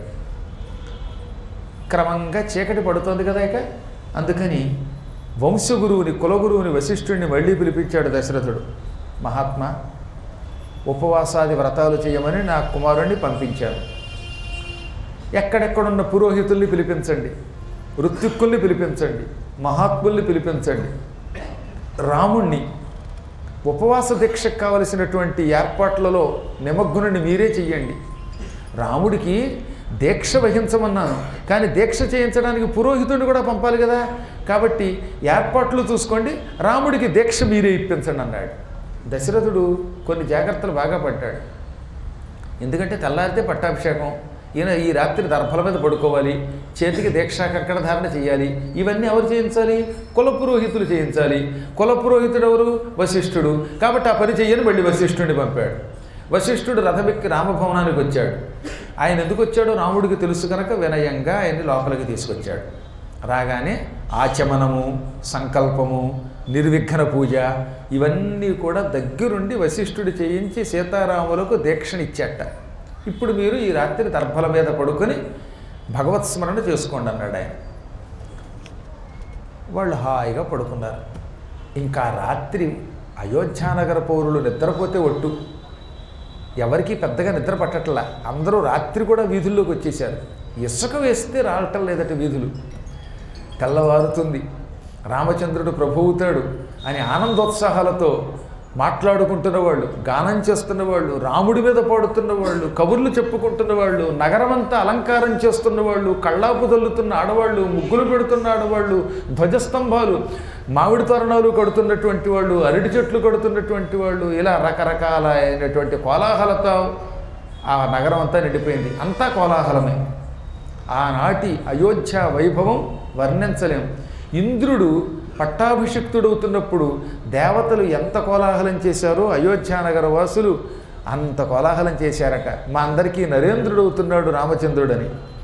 క్రమంగా చీకటి పడుతోంది కదా ఇక. అందుకని వంశగురువుని, కులగురువుని వశిష్ఠుడిని మళ్ళీ పిలిపించాడు దశరథుడు. మహాత్మా, ఉపవాసాది వ్రతాలు చేయమని నా కుమారుణ్ణి పంపించాను. ఎక్కడెక్కడున్న పురోహితుల్ని పిలిపించండి, ఋత్విక్కుల్ని పిలిపించండి, మహాత్ముల్ని పిలిపించండి. రాముణ్ణి ఉపవాస దీక్షకు కావలసినటువంటి ఏర్పాట్లలో నిమగ్నుని మీరే చెయ్యండి. రాముడికి దీక్ష వహించమన్నాను, కానీ దీక్ష చేయించడానికి పురోహితుడిని కూడా పంపాలి కదా. కాబట్టి ఏర్పాట్లు చూసుకోండి, రాముడికి దీక్ష మీరే ఇప్పించండి అన్నాడు. దశరథుడు కొన్ని జాగ్రత్తలు బాగా పడ్డాడు. ఎందుకంటే తెల్లారితే పట్టాభిషేకం, ఈయన ఈ రాత్రి దర్భల మీద పడుకోవాలి, చేతికి దీక్షా కంకణ ధారణ చేయాలి. ఇవన్నీ ఎవరు చేయించాలి? కుల పురోహితులు చేయించాలి. కుల పురోహితుడు ఎవరు? వశిష్ఠుడు. కాబట్టి ఆ పని చెయ్యని మళ్ళీ వశిష్ఠుడిని పంపాడు. వశిష్ఠుడు రథమెక్కి రామభవనానికి వచ్చాడు. ఆయన ఎందుకు వచ్చాడో రాముడికి తెలుసు కనుక వినయంగా ఆయన్ని లోపలికి తీసుకొచ్చాడు. రాగానే ఆచమనము, సంకల్పము, నిర్విఘ్న పూజ ఇవన్నీ కూడా దగ్గరుండి వశిష్ఠుడు చేయించి సీతారాములకు దీక్షనిచ్చాట. ఇప్పుడు మీరు ఈ రాత్రి దర్భల మీద పడుకొని భగవత్స్మరణ చేసుకోండి అన్నాడు ఆయన. వాళ్ళు హాయిగా పడుకున్నారు. ఇంకా రాత్రి అయోధ్యానగర పౌరులు నిద్రపోతే ఒట్టు, ఎవరికి పెద్దగా నిద్ర పట్టట్లా. అందరూ రాత్రి కూడా వీధుల్లోకి వచ్చేసారు. ఇసుక వేస్తే రావటం లేదట వీధులు. తెల్లవారుతుంది, రామచంద్రుడు ప్రభువుతాడు అని ఆనందోత్సాహాలతో మాట్లాడుకుంటున్న వాళ్ళు, గానం చేస్తున్న వాళ్ళు, రాముడి మీద పాడుతున్న వాళ్ళు, కబుర్లు చెప్పుకుంటున్న వాళ్ళు, నగరమంతా అలంకారం చేస్తున్న వాళ్ళు, కళ్ళాపు తల్లుతున్న ఆడవాళ్ళు, ముగ్గులు పెడుతున్న ఆడవాళ్ళు, ధ్వజస్తంభాలు, మామిడి తోరణాలు కడుతున్నటువంటి వాళ్ళు, అరటి చెట్లు కడుతున్నటువంటి వాళ్ళు, ఇలా రకరకాల అయినటువంటి కోలాహలతో ఆ నగరం అంతా నిండిపోయింది. అంతా కోలాహలమే. ఆనాటి అయోధ్య వైభవం వర్ణించలేం. ఇంద్రుడు పట్టాభిషిక్తుడవుతున్నప్పుడు దేవతలు ఎంత కోలాహలం చేశారో అయోధ్యానగర వాసులు అంత కోలాహలం చేశారట. మా అందరికీ నరేంద్రుడు అవుతున్నాడు రామచంద్రుడని.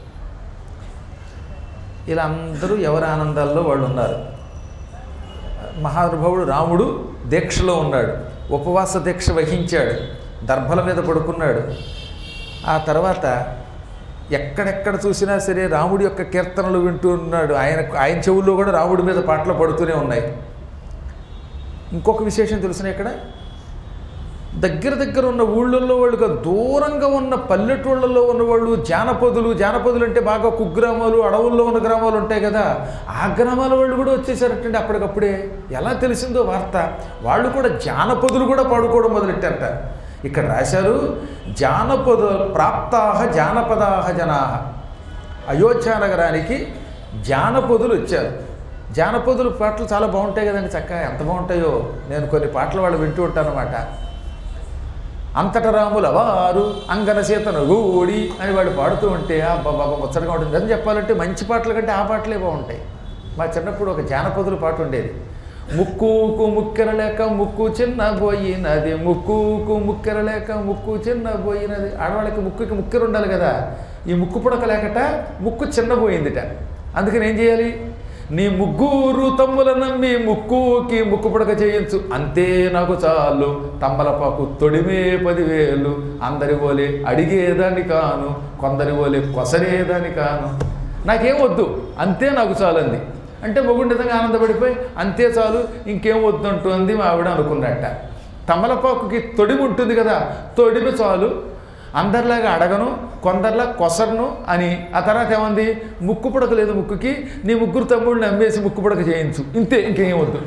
ఇలా అందరూ ఎవరి ఆనందాల్లో వాళ్ళు ఉన్నారు. మహానుభావుడు రాముడు దీక్షలో ఉన్నాడు, ఉపవాస దీక్ష వహించాడు, దర్భల మీద పడుకున్నాడు. ఆ తర్వాత ఎక్కడెక్కడ చూసినా సరే రాముడి యొక్క కీర్తనలు వింటూ ఉన్నాడు. ఆయన ఆయన చెవుల్లో కూడా రాముడి మీద పాటలు పడుతూనే ఉన్నాయి. ఇంకొక విశేషం తెలిసిన, ఇక్కడ దగ్గర దగ్గర ఉన్న ఊళ్ళల్లో వాళ్ళు, దూరంగా ఉన్న పల్లెటూళ్ళల్లో ఉన్నవాళ్ళు, జానపదులు, జానపదులు అంటే బాగా కుగ్రామాలు, అడవుల్లో ఉన్న గ్రామాలు ఉంటాయి కదా, ఆ గ్రామాల వాళ్ళు కూడా వచ్చేసారటండి అప్పటికప్పుడే. ఎలా తెలిసిందో వార్త, వాళ్ళు కూడా జానపదులు కూడా పాడుకోవడం మొదలెట్టారట. ఇక్కడ రాశారు, జానపద ప్రాప్తాహ జానపదాహ జనాహ. అయోధ్య నగరానికి జానపదులు వచ్చారు. జానపదులు పాటలు చాలా బాగుంటాయి కదండి, చక్కగా ఎంత బాగుంటాయో. నేను కొన్ని పాటలు వాళ్ళు వింటూ ఉంటాను అన్నమాట. అంతట రాముల వారు అంగన సీతను గూడి అని వాళ్ళు పాడుతూ ఉంటే బాబా ముచ్చటగా ఉంటుంది. అని చెప్పాలంటే మంచి పాటల కంటే ఆ పాటలే బాగుంటాయి. మా చిన్నప్పుడు ఒక జానపదుల పాట ఉండేది. ముక్కుకు ముక్కెరలేక ముక్కు చిన్న పోయినది, ముక్కుకు ముక్కెరలేక ముక్కు చిన్న పోయినది. ఆడవాళ్ళకి ముక్కుకి ముక్కెర ఉండాలి కదా, ఈ ముక్కు పుడక లేకట ముక్కు చిన్నపోయిందిట. అందుకని ఏం చేయాలి? నీ ముగ్గురు తమ్ముల నమ్మి ముక్కుకి ముక్కు పుడక చేయించు, అంతే నాకు చాలు, తమ్మలపాకు తొడిమే పదివేలు, అందరి పోలే అడిగేదాన్ని కాను, కొందరి పోలే కొసరేదాన్ని కాను, నాకేం వద్దు, అంతే నాకు చాలంది. అంటే మొగుడు నిజంగా ఆనందపడిపోయి అంతే చాలు ఇంకేం వద్దంటుంది మా ఆవిడ అనుకున్నట్ట. తమలపాకుకి తొడిమి ఉంటుంది కదా, తొడిమి చాలు, అందరిలాగా అడగను, కొందరిలా కొసరను అని. ఆ తర్వాత ఏమంది, ముక్కు పుడక లేదు ముక్కుకి, నీ ముగ్గురు తమ్ముడిని అమ్మేసి ముక్కు పుడక చేయించు, ఇంతే, ఇంకేం వద్దు.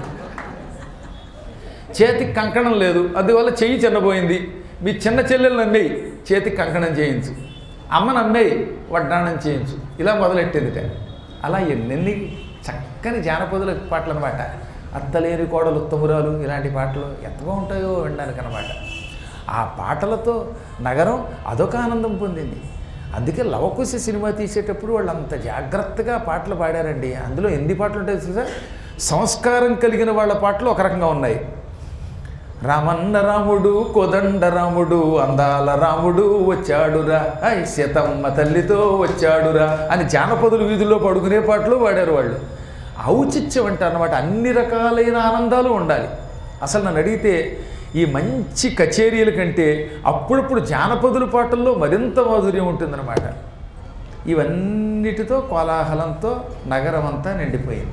చేతికి కంకణం లేదు, అందువల్ల చెయ్యి చిన్నపోయింది, మీ చిన్న చెల్లెలు నమ్మేయి, చేతికి కంకణం చేయించు, అమ్మ నమ్మేయి, వడ్డాణం చేయించు, ఇలా మొదలెట్టేదిట. అలా ఎన్నెన్ని చక్కని జానపదుల పాటలు అనమాట. అత్తలేని కోడలు ఉత్తమురాలు ఇలాంటి పాటలు ఎంత బాగుంటాయో వినడానికి అనమాట. ఆ పాటలతో నగరం అదొక ఆనందం పొందింది. అందుకే లవకుశ సినిమా తీసేటప్పుడు వాళ్ళు అంత జాగ్రత్తగా పాటలు పాడారండి. అందులో ఎన్ని పాటలు ఉంటాయి చూసా, సంస్కారం కలిగిన వాళ్ళ పాటలు ఒక రకంగా ఉన్నాయి. రామన్న రాముడు కోదండ రాముడు అందాల రాముడు వచ్చాడురా, ఐ సీతమ్మ తల్లితో వచ్చాడురా అని జానపదులు వీధుల్లో పడుకునే పాటలు పాడారు వాళ్ళు. ఔచిత్యం అంటే అన్నమాట. అన్ని రకాలైన ఆనందాలు ఉండాలి. అసలు నన్ను అడిగితే ఈ మంచి కచేరీల కంటే అప్పుడప్పుడు జానపదుల పాటల్లో మరింత మాధుర్యం ఉంటుందన్నమాట. ఇవన్నిటితో కోలాహలంతో నగరం అంతా నిండిపోయింది.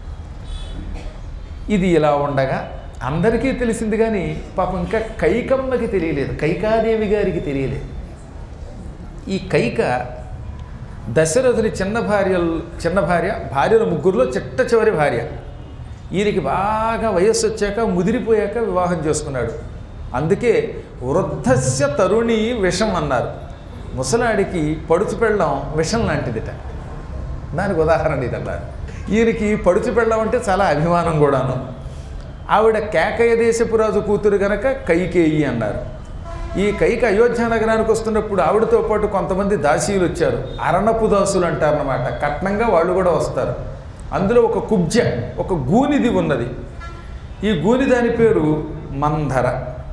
ఇది ఇలా ఉండగా అందరికీ తెలిసింది కానీ పాపం ఇంకా కైకమ్మకి తెలియలేదు, కైకాదేవి గారికి తెలియలేదు. ఈ కైక దశరథుని చిన్న భార్య చిన్న భార్య భార్యల ముగ్గురులో చిట్ట చివరి భార్య. ఈయనకి బాగా వయస్సు వచ్చాక ముదిరిపోయాక వివాహం చేసుకున్నాడు. అందుకే వృద్ధస్య తరుణి విషం అన్నారు. ముసలాడికి పడుచు పెళ్ళం విషం లాంటిదిట. దానికి ఉదాహరణ ఇది అన్నారు. ఈయనకి పడుచు పెళ్ళం అంటే చాలా అభిమానం కూడాను. ఆవిడ కేకయ దేశపు రాజు కూతురు గనక కైకేయి అన్నారు. ఈ కైక అయోధ్య నగరానికి వస్తున్నప్పుడు ఆవిడతో పాటు కొంతమంది దాసీలు వచ్చారు. అరణపు దాసులు అంటారన్నమాట. కట్నంగా వాళ్ళు కూడా వస్తారు. అందులో ఒక కుబ్జ, ఒక గూనిది ఉన్నది. ఈ గూని దాని పేరు మంధర.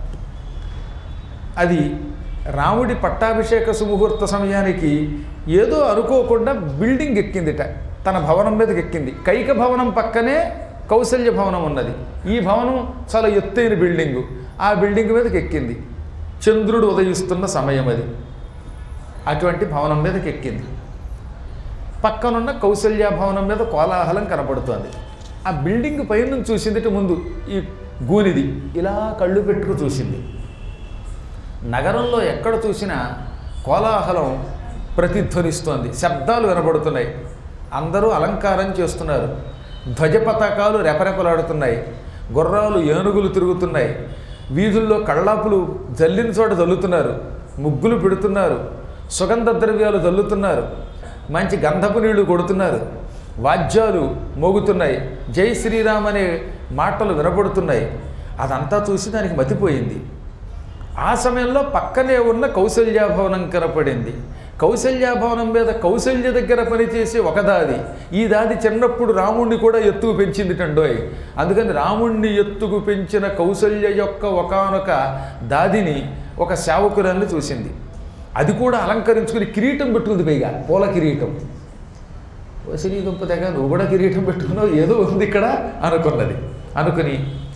అది రాముడి పట్టాభిషేక సుముహూర్త సమయానికి ఏదో అనుకోకుండా బిల్డింగ్ ఎక్కిందిట, తన భవనం మీదకి ఎక్కింది. కైక భవనం పక్కనే కౌసల్య భవనం ఉన్నది. ఈ భవనం చాలా ఎత్తైన బిల్డింగు. ఆ బిల్డింగ్ మీదకి ఎక్కింది. చంద్రుడు ఉదయిస్తున్న సమయం అది. అటువంటి భవనం మీదకి ఎక్కింది. పక్కనున్న కౌసల్య భవనం మీద కోలాహలం కనపడుతోంది. ఆ బిల్డింగ్ పైన చూసింది ముందు ఈ గూనిది ఇలా కళ్ళు పెట్టుకు చూసింది. నగరంలో ఎక్కడ చూసినా కోలాహలం ప్రతిధ్వనిస్తోంది, శబ్దాలు వినబడుతున్నాయి. అందరూ అలంకారం చేస్తున్నారు. ధ్వజ పతాకాలు రెపరెపలాడుతున్నాయి. గుర్రాలు ఏనుగులు తిరుగుతున్నాయి. వీధుల్లో కళ్ళాపులు జల్లిన చోట జల్లుతున్నారు. ముగ్గులు పెడుతున్నారు. సుగంధ ద్రవ్యాలు జల్లుతున్నారు. మంచి గంధపు నీళ్లు కొడుతున్నారు. వాద్యాలు మోగుతున్నాయి. జై శ్రీరామ్ అనే మాటలు వినబడుతున్నాయి. అదంతా చూసి దానికి మతిపోయింది. ఆ సమయంలో పక్కనే ఉన్న కౌసల్య భవనం కనపడింది. కౌసల్య భవనం మీద కౌసల్య దగ్గర పనిచేసే ఒక దాది. ఈ దాది చిన్నప్పుడు రాముణ్ణి కూడా ఎత్తుకు పెంచింది టండోయ్. అందుకని రాముణ్ణి ఎత్తుకు పెంచిన కౌసల్య యొక్క ఒకానొక దాదిని ఒక సేవకురాన్ని చూసింది. అది కూడా అలంకరించుకుని కిరీటం పెట్టుకుంది, పైగా పూల కిరీటం. వసినీ దుంప దగ్గర నువ్వు కూడా కిరీటం పెట్టుకున్నావు, ఏదో ఉంది ఇక్కడ అనుకున్నది. అనుకుని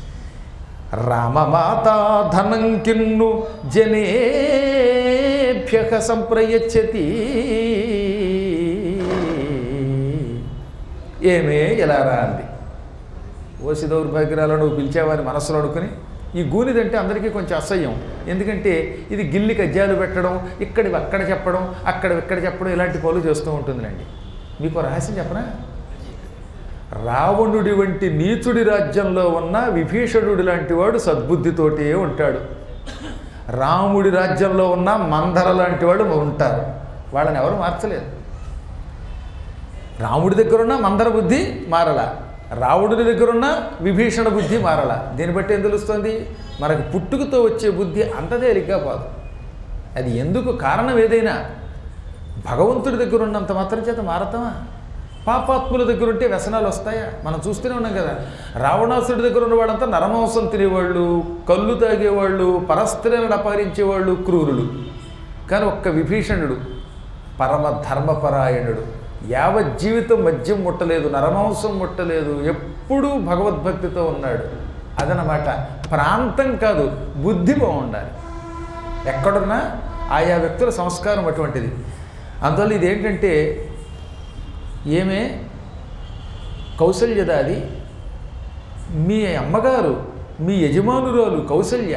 రామమాతా ధనం కిన్ను జనేభ్యః సంప్రయచ్చతి, ఏమే ఎలా రా అంది. ఓసి దౌర్భాగ్యాలను నువ్వు పిలిచావని మనస్సులో అనుకుని, ఈ గూనిదంటే అందరికీ కొంచెం అసహ్యం. ఎందుకంటే ఇది గిల్లి కజ్జాలు పెట్టడం, ఇక్కడివి అక్కడ చెప్పడం, అక్కడ ఇక్కడ చెప్పడం, ఇలాంటి పనులు చేస్తూ ఉంటుందిలేండి. మీకు రహస్యం చెప్పనా? రావణుడి వంటి నీచుడి రాజ్యంలో ఉన్న విభీషణుడి లాంటి వాడు సద్బుద్ధితోటే ఉంటాడు. రాముడి రాజ్యంలో ఉన్న మందర లాంటి వాడు ఉంటారు. వాళ్ళని ఎవరు మార్చలేదు. రాముడి దగ్గరున్న మందర బుద్ధి మారల, రావణుడి దగ్గరున్న విభీషణ బుద్ధి మారల. దీన్ని బట్టి ఏం తెలుస్తుంది? మనకు పుట్టుకతో వచ్చే బుద్ధి అంత తేలిగ్గా పోదు. అది ఎందుకు కారణం ఏదైనా భగవంతుడి దగ్గర ఉన్నంత మాత్రం చేత మారతామా? పాపాత్ముల దగ్గర ఉంటే వ్యసనాలు వస్తాయా? మనం చూస్తూనే ఉన్నాం కదా. రావణాసుడి దగ్గర ఉన్న వాళ్ళంతా నరమాంసం తినేవాళ్ళు, కళ్ళు తాగేవాళ్ళు, పరస్త్రీలను అపహరించేవాళ్ళు, క్రూరులు. కానీ ఒక్క విభీషణుడు పరమ ధర్మపరాయణుడు. యావత్ జీవితం మద్యం ముట్టలేదు, నరమాంసం ముట్టలేదు, ఎప్పుడూ భగవద్భక్తితో ఉన్నాడు. అదనమాట. ప్రాంతం కాదు, బుద్ధి బాగుండాలి. ఎక్కడున్నా ఆయా వ్యక్తుల సంస్కారం అటువంటిది. అందువల్ల ఇదేంటంటే, ఏమే కౌసల్యదాది మీ అమ్మగారు మీ యజమానురాలు కౌసల్య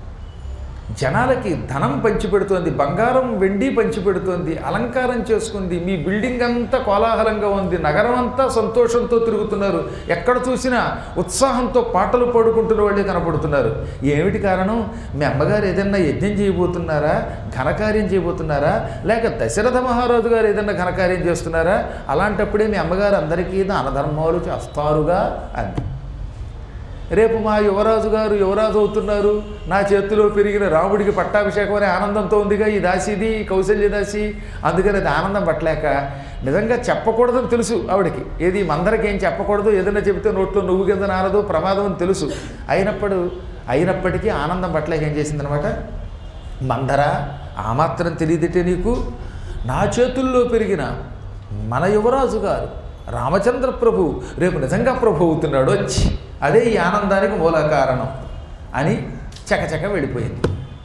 జనాలకి ధనం పంచిపెడుతోంది, బంగారం వెండి పంచిపెడుతోంది, అలంకారం చేసుకుంది, మీ బిల్డింగ్ అంతా కోలాహలంగా ఉంది, నగరం అంతా సంతోషంతో తిరుగుతున్నారు, ఎక్కడ చూసినా ఉత్సాహంతో పాటలు పాడుకుంటున్న వాళ్ళే కనపడుతున్నారు. ఏమిటి కారణం? మీ అమ్మగారు ఏదైనా యజ్ఞం చేయబోతున్నారా, ఘనకార్యం చేయబోతున్నారా, లేక దశరథ మహారాజు గారు ఏదైనా ఘనకార్యం చేస్తున్నారా? అలాంటప్పుడే మీ అమ్మగారు అందరికీ దానధర్మాలు చేస్తారుగా అని. రేపు మా యువరాజు గారు యువరాజు అవుతున్నారు, నా చేతిలో పెరిగిన రాముడికి పట్టాభిషేకం అనే ఆనందంతో ఉందిగా ఈ దాసిది, కౌశల్య దాసి. అందుకని అది ఆనందం పట్టలేక నిజంగా చెప్పకూడదని తెలుసు ఆవిడకి, ఏది మందరికి ఏం చెప్పకూడదు, ఏదైనా చెబితే నోట్లో నువ్వు కింద నానదు, ప్రమాదం అని తెలుసు. అయినప్పుడు అయినప్పటికీ ఆనందం పట్టలేక ఏం చేసిందనమాట, మందర ఆ మాత్రం తెలియదటే నీకు, నా చేతుల్లో పెరిగిన మన యువరాజు గారు రామచంద్ర ప్రభు రేపు నిజంగా ప్రభు అవుతున్నాడు, వచ్చి అదే ఈ ఆనందానికి మూల కారణం అని చకచక వెళ్ళిపోయింది,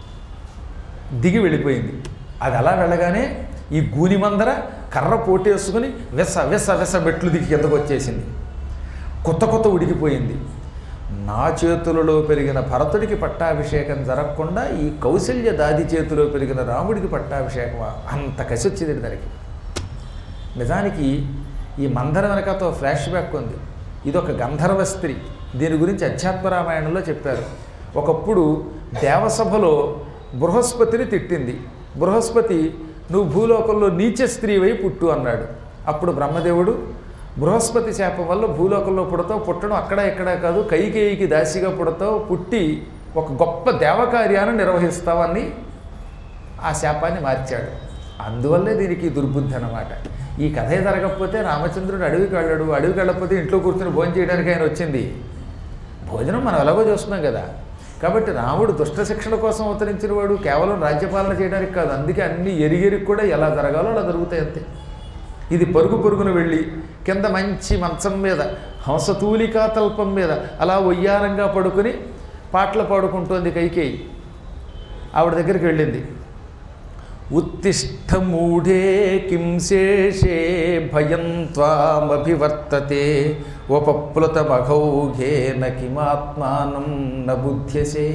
దిగి వెళ్ళిపోయింది. అది అలా వెళ్ళగానే ఈ గూని మందర కర్ర పోటేసుకుని వెస వెస వెస మెట్లు దిగి కిందకు వచ్చేసింది. కొత్త కొత్త ఉడికిపోయింది. నా చేతులలో పెరిగిన భరతుడికి పట్టాభిషేకం జరగకుండా ఈ కౌశల్య దాది చేతిలో పెరిగిన రాముడికి పట్టాభిషేకమా, అంత కసి వచ్చింది దానికి. నిజానికి ఈ మందర వెనకతో ఫ్లాష్ బ్యాక్ ఉంది. ఇదొక గంధర్వ స్త్రీ, దీని గురించి అధ్యాత్మ రామాయణంలో చెప్పారు. ఒకప్పుడు దేవసభలో బృహస్పతిని తిట్టింది. బృహస్పతి నువ్వు భూలోకంలో నీచ స్త్రీవై పుట్టు అన్నాడు. అప్పుడు బ్రహ్మదేవుడు బృహస్పతి శాపం వల్ల భూలోకంలో పుడతావు, పుట్టడం అక్కడ ఎక్కడ కాదు, కైకేయికి దాసిగా పుడతావు, పుట్టి ఒక గొప్ప దేవకార్యాన్ని నిర్వహిస్తావని ఆ శాపాన్ని మార్చాడు. అందువల్లే దీనికి దుర్బుద్ధి అన్నమాట. ఈ కథే జరగకపోతే రామచంద్రుడు అడవికి వెళ్ళాడు, అడవికి వెళ్ళకపోతే ఇంట్లో కూర్చొని భోజనం చేయడానికి ఆయన వచ్చింది. భోజనం మనం ఎలాగో చూస్తున్నాం కదా. కాబట్టి రాముడు దుష్ట శిక్షణ కోసం అవతరించిన వాడు, కేవలం రాజ్యపాలన చేయడానికి కాదు. అందుకే అన్ని ఎరిగెరికి కూడా ఎలా జరగాలో అలా జరుగుతాయి అంతే. ఇది పరుగు పరుగున వెళ్ళి కింద మంచి మంచం మీద హంసతూలికా తల్పం మీద అలా ఒయ్యారంగా పడుకుని పాటలు పాడుకుంటోంది కైకేయి. ఆవిడ దగ్గరికి వెళ్ళింది. ఉత్తిష్ఠ మూఢే కిం శేషే భయం త్వామభివర్తతే ఉపప్లుతమఘౌఘేన కిమాత్మానం న బుధ్యసే.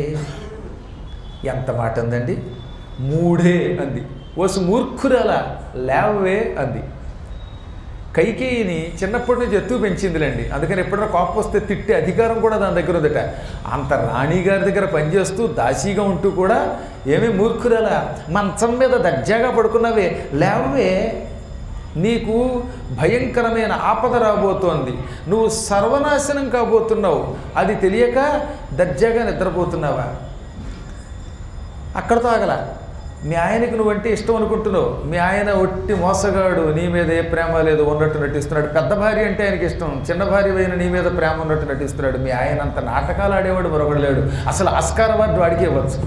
ఎంత మాట ఉందండి. మూఢే అంది. ఓసు మూర్ఖురాలా లేవే అంది. కైకేయిని చిన్నప్పటి నుంచి ఎత్తు పెంచిందిలేండి, అందుకని ఎప్పుడైనా కోపం వస్తే తిట్టే అధికారం కూడా దాని దగ్గర ఉందట. అంత రాణిగారి దగ్గర పనిచేస్తూ దాసీగా ఉంటూ కూడా ఏమీ మూర్ఖురాలా, మంచం మీద దర్జాగా పడుకున్నావే, లేవే, నీకు భయంకరమైన ఆపద రాబోతోంది, నువ్వు సర్వనాశనం కాబోతున్నావు, అది తెలియక దర్జాగా నిద్రపోతున్నావా? అక్కడతో ఆగల. మీ ఆయనకి నువ్వంటే ఇష్టం అనుకుంటున్నావు, మీ ఆయన ఒట్టి మోసగాడు, నీ మీద ఏ ప్రేమ లేదు ఉన్నట్టు నటిస్తున్నాడు. పెద్ద భార్య అంటే ఆయనకి ఇష్టం, చిన్న భార్య అయిన నీ మీద ప్రేమ ఉన్నట్టు నటిస్తున్నాడు. మీ ఆయన అంత నాటకాలు ఆడేవాడు మరొకడు లేడు. అసలు ఆస్కార్ అవార్డు వాడికి ఇవ్వచ్చు.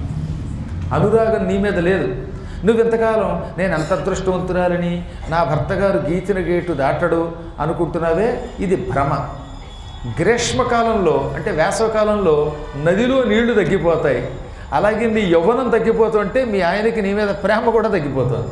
అనురాగం నీ మీద లేదు. నువ్వు ఇంతకాలం నేను ఎంత అదృష్టవంతురాలని, నా భర్త గారు గీచిన గేటు దాటడు అనుకుంటున్నావే, ఇది భ్రమ. గ్రీష్మకాలంలో అంటే వేసవకాలంలో నదిలో నీళ్లు తగ్గిపోతాయి, అలాగే నీ యవ్వనం తగ్గిపోతుంటే మీ ఆయనకి నీ మీద ప్రేమ కూడా తగ్గిపోతుంది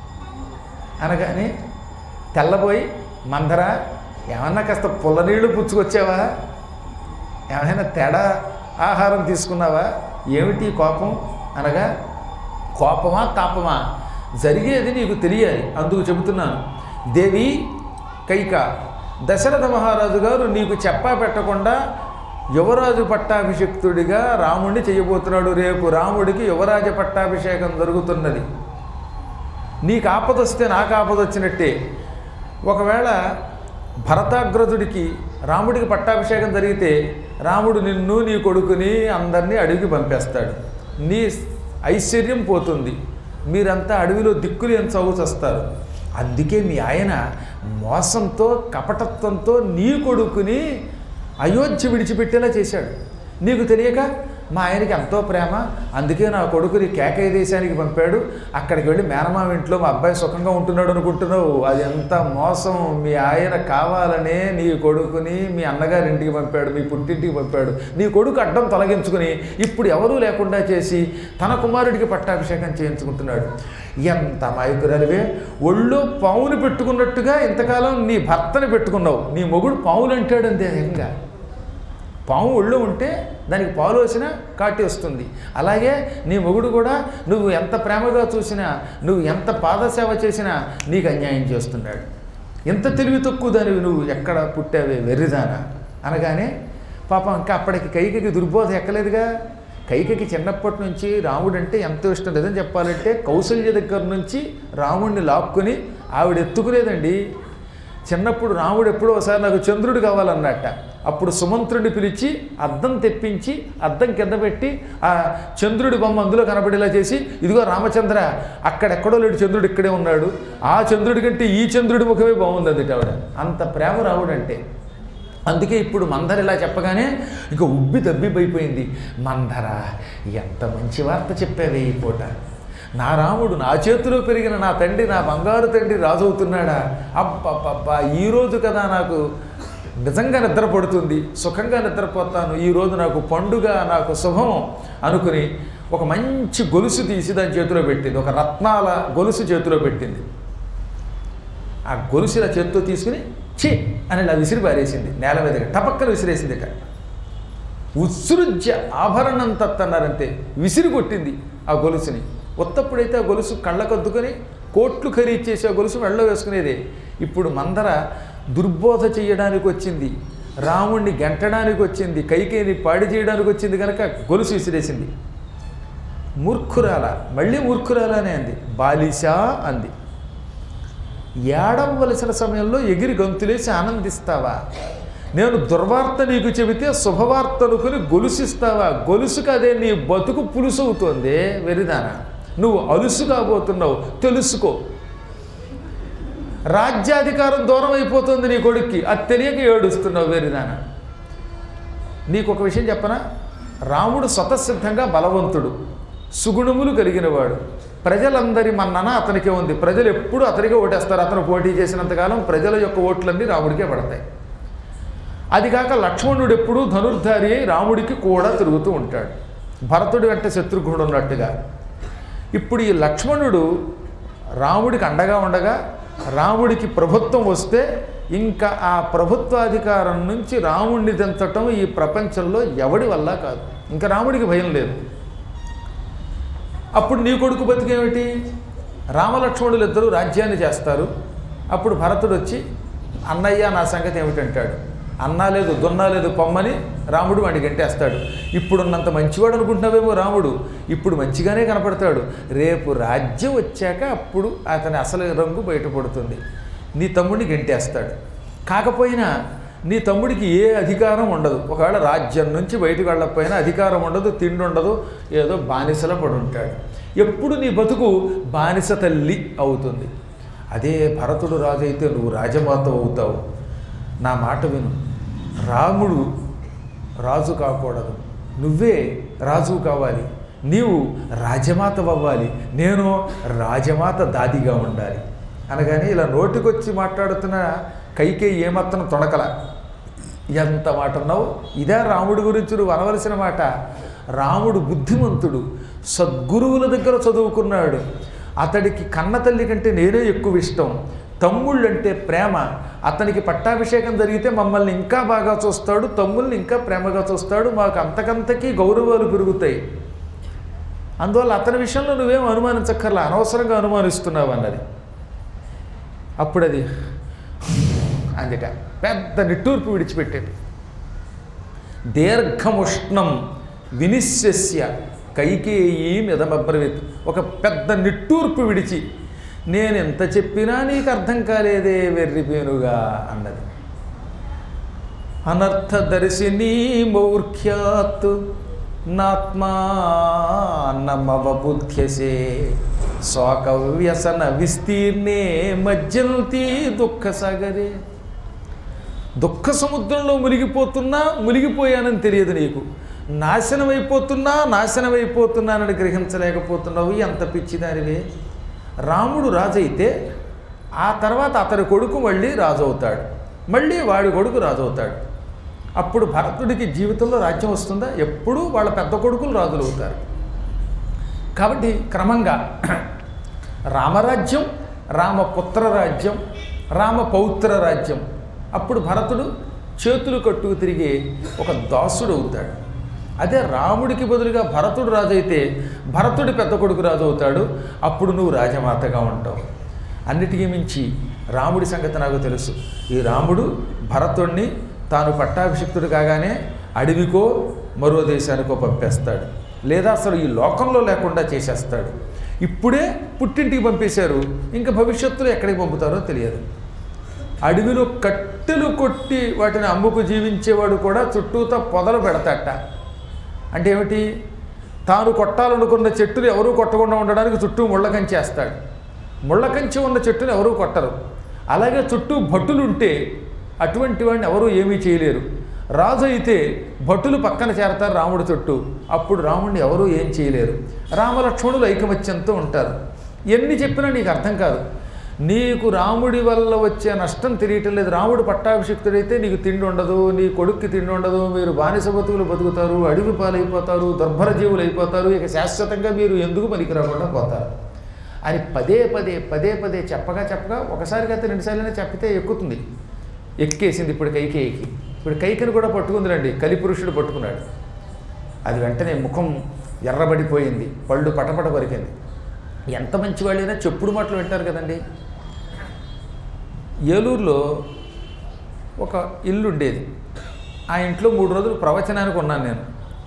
అనగానే తెల్లబోయి, మందర ఏమన్నా కాస్త పుల్ల నీళ్లు పుచ్చుకొచ్చావా, ఏమైనా తేడా ఆహారం తీసుకున్నావా, ఏమిటి కోపం అనగా, కోపమా తాపమా జరిగేది నీకు తెలియాలి, అందుకు చెబుతున్నాను. దేవి కైక, దశరథ మహారాజు గారు నీకు చెప్పా పెట్టకుండా యువరాజు పట్టాభిషిక్తుడిగా రాముడిని చేయబోతున్నాడు. రేపు రాముడికి యువరాజ పట్టాభిషేకం జరుగుతున్నది. నీకు ఆపదొస్తే నాకు ఆపదొచ్చినట్టే. ఒకవేళ భరతాగ్రజుడికి రాముడికి పట్టాభిషేకం జరిగితే రాముడు నిన్ను నీ కొడుకుని అందరినీ అడవికి పంపేస్తాడు, నీ ఐశ్వర్యం పోతుంది, మీరంతా అడవిలో దిక్కులు ఏం చదువుకొస్తారు. అందుకే మీ ఆయన మోసంతో కపటత్వంతో నీ కొడుకుని అయోధ్య విడిచిపెట్టేలా చేశాడు. నీకు తెలియక మా ఆయనకి ఎంతో ప్రేమ, అందుకే నా కొడుకుని కేకయ్య దేశానికి పంపాడు, అక్కడికి వెళ్ళి మేనమామ ఇంట్లో మా అబ్బాయి సుఖంగా ఉంటున్నాడు అనుకుంటున్నావు. అది ఎంత మోసం. మీ ఆయన కావాలనే నీ కొడుకుని మీ అన్నగారి ఇంటికి పంపాడు, మీ పుట్టింటికి పంపాడు. నీ కొడుకు అడ్డం తొలగించుకుని ఇప్పుడు ఎవరూ లేకుండా చేసి తన కుమారుడికి పట్టాభిషేకం చేయించుకుంటున్నాడు. ఎంత మాయకురాలివే. ఒళ్ళో పావులు పెట్టుకున్నట్టుగా ఇంతకాలం నీ భర్తని పెట్టుకున్నావు. నీ మొగుడు పావులు అంటాడు అంతే. ఇంకా పాము ఒళ్ళో ఉంటే దానికి పాలు వచ్చినా కాటి వస్తుంది. అలాగే నీ మొగుడు కూడా నువ్వు ఎంత ప్రేమగా చూసినా, నువ్వు ఎంత పాదసేవ చేసినా నీకు అన్యాయం చేస్తున్నాడు. ఎంత తెలివి తక్కువ దానివి నువ్వు, ఎక్కడ పుట్టావే వెర్రిదానా అనగానే పాపం ఇంకా అప్పటికి కైకకి దుర్బోధ ఎక్కలేదుగా. కైకకి చిన్నప్పటి నుంచి రాముడు అంటే ఎంతో ఇష్టం. లేదని చెప్పాలంటే కౌసల్య దగ్గర నుంచి రాముడిని లాక్కుని ఆవిడ ఎత్తుకునేదండి. చిన్నప్పుడు రాముడు ఎప్పుడో ఒకసారి నాకు చంద్రుడు కావాలన్నట్ట. అప్పుడు సుమంత్రుడిని పిలిచి అద్దం తెప్పించి అద్దం కింద పెట్టి ఆ చంద్రుడి బొమ్మ అందులో కనబడేలా చేసి, ఇదిగో రామచంద్ర అక్కడెక్కడో లేడు, చంద్రుడు ఇక్కడే ఉన్నాడు, ఆ చంద్రుడి కంటే ఈ చంద్రుడి ముఖమే బాగుంది అది ఆవిడ. అంత ప్రేమ రాముడు అంటే. అందుకే ఇప్పుడు మందర ఇలా చెప్పగానే ఇంకా ఉబ్బి దబ్బిపోయిపోయింది. మందర ఎంత మంచి వార్త చెప్పావే ఈ పూట. నా రాముడు నా చేతిలో పెరిగిన నా తండ్రి, నా బంగారు తండ్రి రాజు అవుతున్నాడా? అబ్బబ్బబ్బా, ఈరోజు కదా నాకు నిజంగా నిద్ర పడుతుంది, సుఖంగా నిద్రపోతాను, ఈరోజు నాకు పండుగ, నాకు శుభం అనుకుని ఒక మంచి గొలుసు తీసి దాని చేతిలో పెట్టింది. ఒక రత్నాల గొలుసు చేతిలో పెట్టింది. ఆ గొలుసు ఇలా చేతితో తీసుకుని ఛీ అని ఇలా విసిరి పారేసింది నేల మీదకి. టపక్కన విసిరేసింది. ఇక ఉత్సృజ్య ఆభరణం తత్తన్నారంతే, విసిరి కొట్టింది ఆ గొలుసుని. ఉత్తప్పుడైతే ఆ గొలుసు కళ్ళకద్దుకొని కోట్లు ఖరీదు చేసి ఆ గొలుసు మెడలో వేసుకునేదే. ఇప్పుడు మందర దుర్బోధ చేయడానికి వచ్చింది, రాముణ్ణి గెంటడానికి వచ్చింది, కైకేయిని పాడి చేయడానికి వచ్చింది కనుక గొలుసు విసిరేసింది. మూర్ఖురాల, మళ్ళీ మూర్ఖురాలనే అంది. బాలిషా అంది. ఏడవలసిన సమయంలో ఎగిరి గంతులేసి ఆనందిస్తావా? నేను దుర్వార్త నీకు చెబితే శుభవార్త అనుకుని గొలుసిస్తావా? గొలుసు కదే నీ బతుకు పులుసు అవుతోంది వెరిదానా. నువ్వు అలుసు కాబోతున్నావు, తెలుసుకో. రాజ్యాధికారం దూరం అయిపోతుంది నీ కొడుక్కి, అది తెలియక ఏడుస్తున్నావు వెరిదానా. నీకు ఒక విషయం చెప్పనా? రాముడు స్వతసిద్ధంగా బలవంతుడు, సుగుణములు కలిగినవాడు. ప్రజలందరి మన్నన అతనికే ఉంది. ప్రజలు ఎప్పుడు అతనికే ఓటేస్తారు. అతను పోటీ చేసినంతకాలం ప్రజల యొక్క ఓట్లన్నీ రాముడికే పడతాయి. అది కాక లక్ష్మణుడు ఎప్పుడూ ధనుర్ధారి అయి రాముడికి కూడా తిరుగుతూ ఉంటాడు, భరతుడి వెంట శత్రుఘ్నుడు ఉన్నట్టుగా. ఇప్పుడు ఈ లక్ష్మణుడు రాముడికి అండగా ఉండగా రాముడికి ప్రభుత్వం వస్తే ఇంకా ఆ ప్రభుత్వాధికారం నుంచి రాముడిని దించటం ఈ ప్రపంచంలో ఎవడి వల్ల కాదు. ఇంకా రాముడికి భయం లేదు. అప్పుడు నీ కొడుకు బతికేమిటి? రామలక్ష్మణులు ఇద్దరు రాజ్యాన్ని చేస్తారు. అప్పుడు భరతుడు వచ్చి అన్నయ్య నా సంగతి ఏమిటంటాడు. అన్నా లేదు దున్నా లేదు పొమ్మని రాముడు వాడికి గంటేస్తాడు. ఇప్పుడున్నంత మంచివాడు అనుకుంటున్నావేమో రాముడు, ఇప్పుడు మంచిగానే కనపడతాడు. రేపు రాజ్యం వచ్చాక అప్పుడు అతని అసలు రంగు బయటపడుతుంది. నీ తమ్ముడిని గంటేస్తాడు. కాకపోయినా నీ తమ్ముడికి ఏ అధికారం ఉండదు. ఒకవేళ రాజ్యం నుంచి బయటకు వెళ్ళకపోయినా అధికారం ఉండదు, తిండి ఉండదు, ఏదో బానిసల పడి ఉంటాడు. ఎప్పుడు నీ బతుకు బానిస తల్లి అవుతుంది. అదే భరతుడు రాజు అయితే నువ్వు రాజమాత అవుతావు. నా మాట విను. రాముడు రాజు కాకూడదు, నువ్వే రాజు కావాలి. నీవు రాజమాత అవ్వాలి, నేను రాజమాత దాదిగా ఉండాలి అనగానే ఇలా నోటికొచ్చి మాట్లాడుతున్న కైకేయి ఏమాత్రం తొణకల. ఎంత మాట అన్నావు? ఇదే రాముడి గురించి నువ్వు అనవలసిన మాట. రాముడు బుద్ధిమంతుడు, సద్గురువుల దగ్గర చదువుకున్నాడు. అతడికి కన్న తల్లి కంటే నేనే ఎక్కువ ఇష్టం. తమ్ముళ్ళు అంటే ప్రేమ. అతనికి పట్టాభిషేకం జరిగితే మమ్మల్ని ఇంకా బాగా చూస్తాడు, తమ్ముల్ని ఇంకా ప్రేమగా చూస్తాడు, మాకు అంతకంతకీ గౌరవాలు పెరుగుతాయి. అందువల్ల అతని విషయంలో నువ్వేం అనుమానించక్కర్లా, అనవసరంగా అనుమానిస్తున్నావు అన్నది. అప్పుడు అది అందుక పెద్ద నిట్టూర్పు విడిచిపెట్టేది. దీర్ఘముష్ణం వినిశ్యస్య కైకేయీ మిదమబ్రవీత్. ఒక పెద్ద నిట్టూర్పు విడిచి, నేను ఎంత చెప్పినా నీకు అర్థం కాలేదే వెర్రిపేనుగా అన్నది. అనర్థదర్శినీ మౌర్ఖ్యాత్ నాత్మా నమవబుధ్యసే శోకవ్యసన విస్తీర్ణే మజ్జంతి దుఃఖ సాగరే. దుఃఖ సముద్రంలో మునిగిపోతున్నా మునిగిపోయానని తెలియదు నీకు. నాశనమైపోతున్నా నాశనమైపోతున్నానని గ్రహించలేకపోతున్నావు, ఎంత పిచ్చిదానివే. రాముడు రాజు అయితే ఆ తర్వాత అతని కొడుకు మళ్ళీ రాజు అవుతాడు, మళ్ళీ వాడి కొడుకు రాజు అవుతాడు. అప్పుడు భరతుడికి జీవితంలో రాజ్యం వస్తుందా? ఎప్పుడూ వాళ్ళ పెద్ద కొడుకులు రాజులు అవుతారు. కాబట్టి క్రమంగా రామరాజ్యం, రామపుత్ర రాజ్యం, రామపౌత్ర రాజ్యం. అప్పుడు భరతుడు చేతులు కట్టుకు తిరిగే ఒక దాసుడు అవుతాడు. అదే రాముడికి బదులుగా భరతుడు రాజు అయితే భరతుడి పెద్ద కొడుకు రాజు అవుతాడు. అప్పుడు నువ్వు రాజమాతగా ఉంటావు. అన్నిటికీ మించి రాముడి సంగతి నాకు తెలుసు. ఈ రాముడు భరతుడిని తాను పట్టాభిషిక్తుడు కాగానే అడవికో మరో దేశానికో పంపేస్తాడు, లేదా అసలు ఈ లోకంలో లేకుండా చేసేస్తాడు. ఇప్పుడే పుట్టింటికి పంపేశారు, ఇంకా భవిష్యత్తులో ఎక్కడికి పంపుతారో తెలియదు. అడవిలో కట్టెలు కొట్టి వాటిని అమ్ముకు జీవించేవాడు కూడా చుట్టూతో పొదలు పెడతాట. అంటే ఏమిటి? తాను కొట్టాలనుకున్న చెట్టులు ఎవరూ కొట్టకుండా ఉండడానికి చుట్టూ ముళ్ళకంచి వేస్తాడు. ముళ్ళకంచి ఉన్న చెట్టును ఎవరూ కొట్టరు. అలాగే చుట్టూ భటులు ఉంటే అటువంటి వాడిని ఎవరూ ఏమీ చేయలేరు. రాజు అయితే భటులు పక్కన చేరతారు రాముడి చుట్టూ, అప్పుడు రాముడిని ఎవరూ ఏం చేయలేరు. రామలక్ష్మణులు ఐకమత్యంతో ఉంటారు. ఎన్ని చెప్పినా నీకు అర్థం కాదు. నీకు రాముడి వల్ల వచ్చే నష్టం తెలియటం లేదు. రాముడు పట్టాభిషిక్తుడైతే నీకు తిండి ఉండదు, నీ కొడుక్కి తిండి ఉండదు, మీరు బానిస బతుకులు బతుకుతారు, అడవి పాలైపోతారు, దుర్భర జీవులు అయిపోతారు, ఇక శాశ్వతంగా మీరు ఎందుకు పనికి రాకుండా పోతారు అని పదే పదే పదే పదే చెప్పగా చెప్పగా ఒకసారిగా అయితే రెండుసార్లైనా చెప్పితే ఎక్కుతుంది. ఎక్కేసింది ఇప్పుడు కైకేయికి. ఇప్పుడు కైకిని కూడా పట్టుకుందిరండి, కలిపురుషుడు పట్టుకున్నాడు. అది వెంటనే ముఖం ఎర్రబడిపోయింది, పళ్ళు పటపట కొరికింది. ఎంత మంచి వాళ్ళైనా చెప్పుడు మాటలు వింటారు కదండి. ఏలూరులో ఒక ఇల్లు ఉండేది. ఆ ఇంట్లో మూడు రోజులు ప్రవచనానికి ఉన్నాను నేను.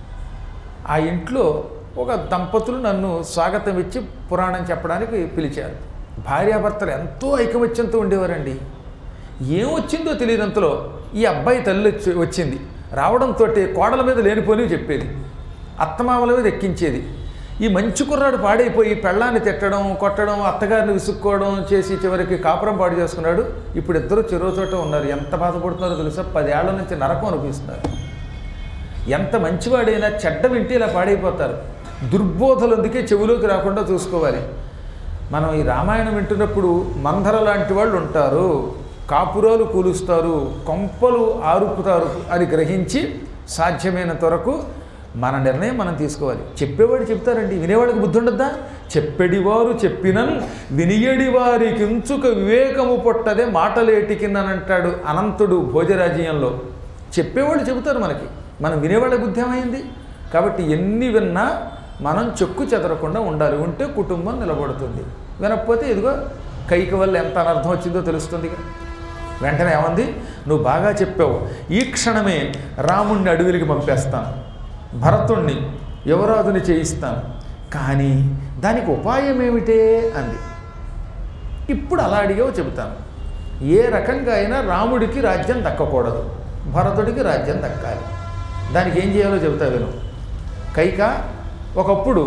ఆ ఇంట్లో ఒక దంపతులు నన్ను స్వాగతం ఇచ్చి పురాణం చెప్పడానికి పిలిచారు. భార్యాభర్తలు ఎంతో ఐకమత్యంతో ఉండేవారండి. ఏమొచ్చిందో తెలియనంతలో ఈ అబ్బాయి తల్లి వచ్చి వచ్చింది. రావడంతో కోడల మీద లేనిపోనివి చెప్పేది, అత్తమామల మీద ఎక్కించేది. ఈ మంచి కుర్రాడు పాడైపోయి పెళ్ళాన్ని తిట్టడం, కొట్టడం, అత్తగారిని విసుక్కోవడం చేసి చివరికి కాపురం పాడు చేసుకున్నాడు. ఇప్పుడు ఇద్దరు చెరువు చోట ఉన్నారు. ఎంత బాధపడుతున్నారో తెలుసా? పదేళ్ల నుంచి నరకం అనిపిస్తున్నారు. ఎంత మంచివాడైనా చెడ్డ వింటే ఇలా పాడైపోతారు. దుర్బోధలు అందుకే చెవిలోకి రాకుండా చూసుకోవాలి. మనం ఈ రామాయణం వింటున్నప్పుడు మందర లాంటి వాళ్ళు ఉంటారు, కాపురాలు కూలుస్తారు, కొంపలు ఆరుపుతారు అని గ్రహించి సాధ్యమైనంత వరకు మన నిర్ణయం మనం తీసుకోవాలి. చెప్పేవాడు చెప్తారండి, వినేవాడికి బుద్ధి ఉండద్దా? చెప్పెడివారు చెప్పినన్ వినియడి వారికి ఇంచుక వివేకము పొట్టదే మాటలేటికినంటాడు అనంతుడు భోజరాజ్యంలో. చెప్పేవాళ్ళు చెబుతారు మనకి, మనం వినేవాళ్ళ బుద్ధి ఏమైంది? కాబట్టి ఎన్ని విన్నా మనం చెక్కు చెదరకుండా ఉండాలి. ఉంటే కుటుంబం నిలబడుతుంది. వినకపోతే ఇదిగో కైకి వల్ల ఎంత అనర్థం వచ్చిందో తెలుస్తుంది. వెంటనే ఏమంది? నువ్వు బాగా చెప్పావు, ఈ క్షణమే రాముణ్ణి అడవిలికి పంపేస్తాను, భరతుణ్ణి యువరాజుని చేయిస్తాను, కానీ దానికి ఉపాయం ఏమిటే అంది. ఇప్పుడు అలా అడిగావు చెబుతాను. ఏ రకంగా అయినా రాముడికి రాజ్యం దక్కకూడదు, భరతుడికి రాజ్యం దక్కాలి. దానికి ఏం చేయాలో చెబుతా విను. కైక ఒకప్పుడు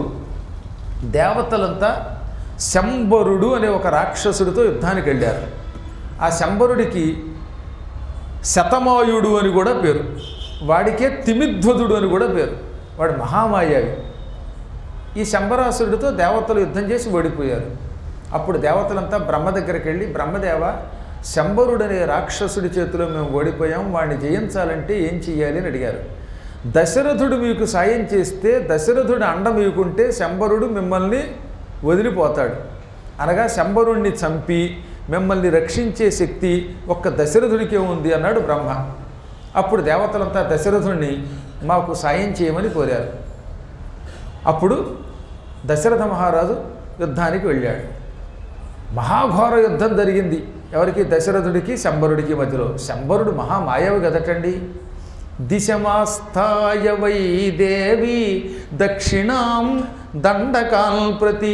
దేవతలంతా శంబరుడు అనే ఒక రాక్షసుడితో యుద్ధానికి వెళ్ళారు. ఆ శంబరుడికి శతమాయుడు అని కూడా పేరు, వాడికే తిమిధ్వదుడు అని కూడా పేరు. వాడు మహామాయావి. ఈ శంబరాసురుడితో దేవతలు యుద్ధం చేసి ఓడిపోయారు. అప్పుడు దేవతలంతా బ్రహ్మ దగ్గరికి వెళ్ళి, బ్రహ్మదేవ, శంబరుడనే రాక్షసుడి చేతిలో మేము ఓడిపోయాం, వాడిని జయించాలంటే ఏం చెయ్యాలి అని అడిగారు. దశరథుడు మీకు సాయం చేస్తే, దశరథుడు అండ మీకుంటే శంబరుడు మిమ్మల్ని వదిలిపోతాడు, అనగా శంబరుణ్ణి చంపి మిమ్మల్ని రక్షించే శక్తి ఒక్క దశరథుడికే ఉంది అన్నాడు బ్రహ్మ. అప్పుడు దేవతలంతా దశరథుడిని మాకు సాయం చేయమని కోరారు. అప్పుడు దశరథ మహారాజు యుద్ధానికి వెళ్ళాడు. మహాఘోర యుద్ధం జరిగింది. ఎవరికి? దశరథుడికి శంబరుడికి మధ్యలో. శంబరుడు మహామాయవి కదటండి. దిశమాస్థాయ వై దేవి దక్షిణాం దండకాల్ ప్రతి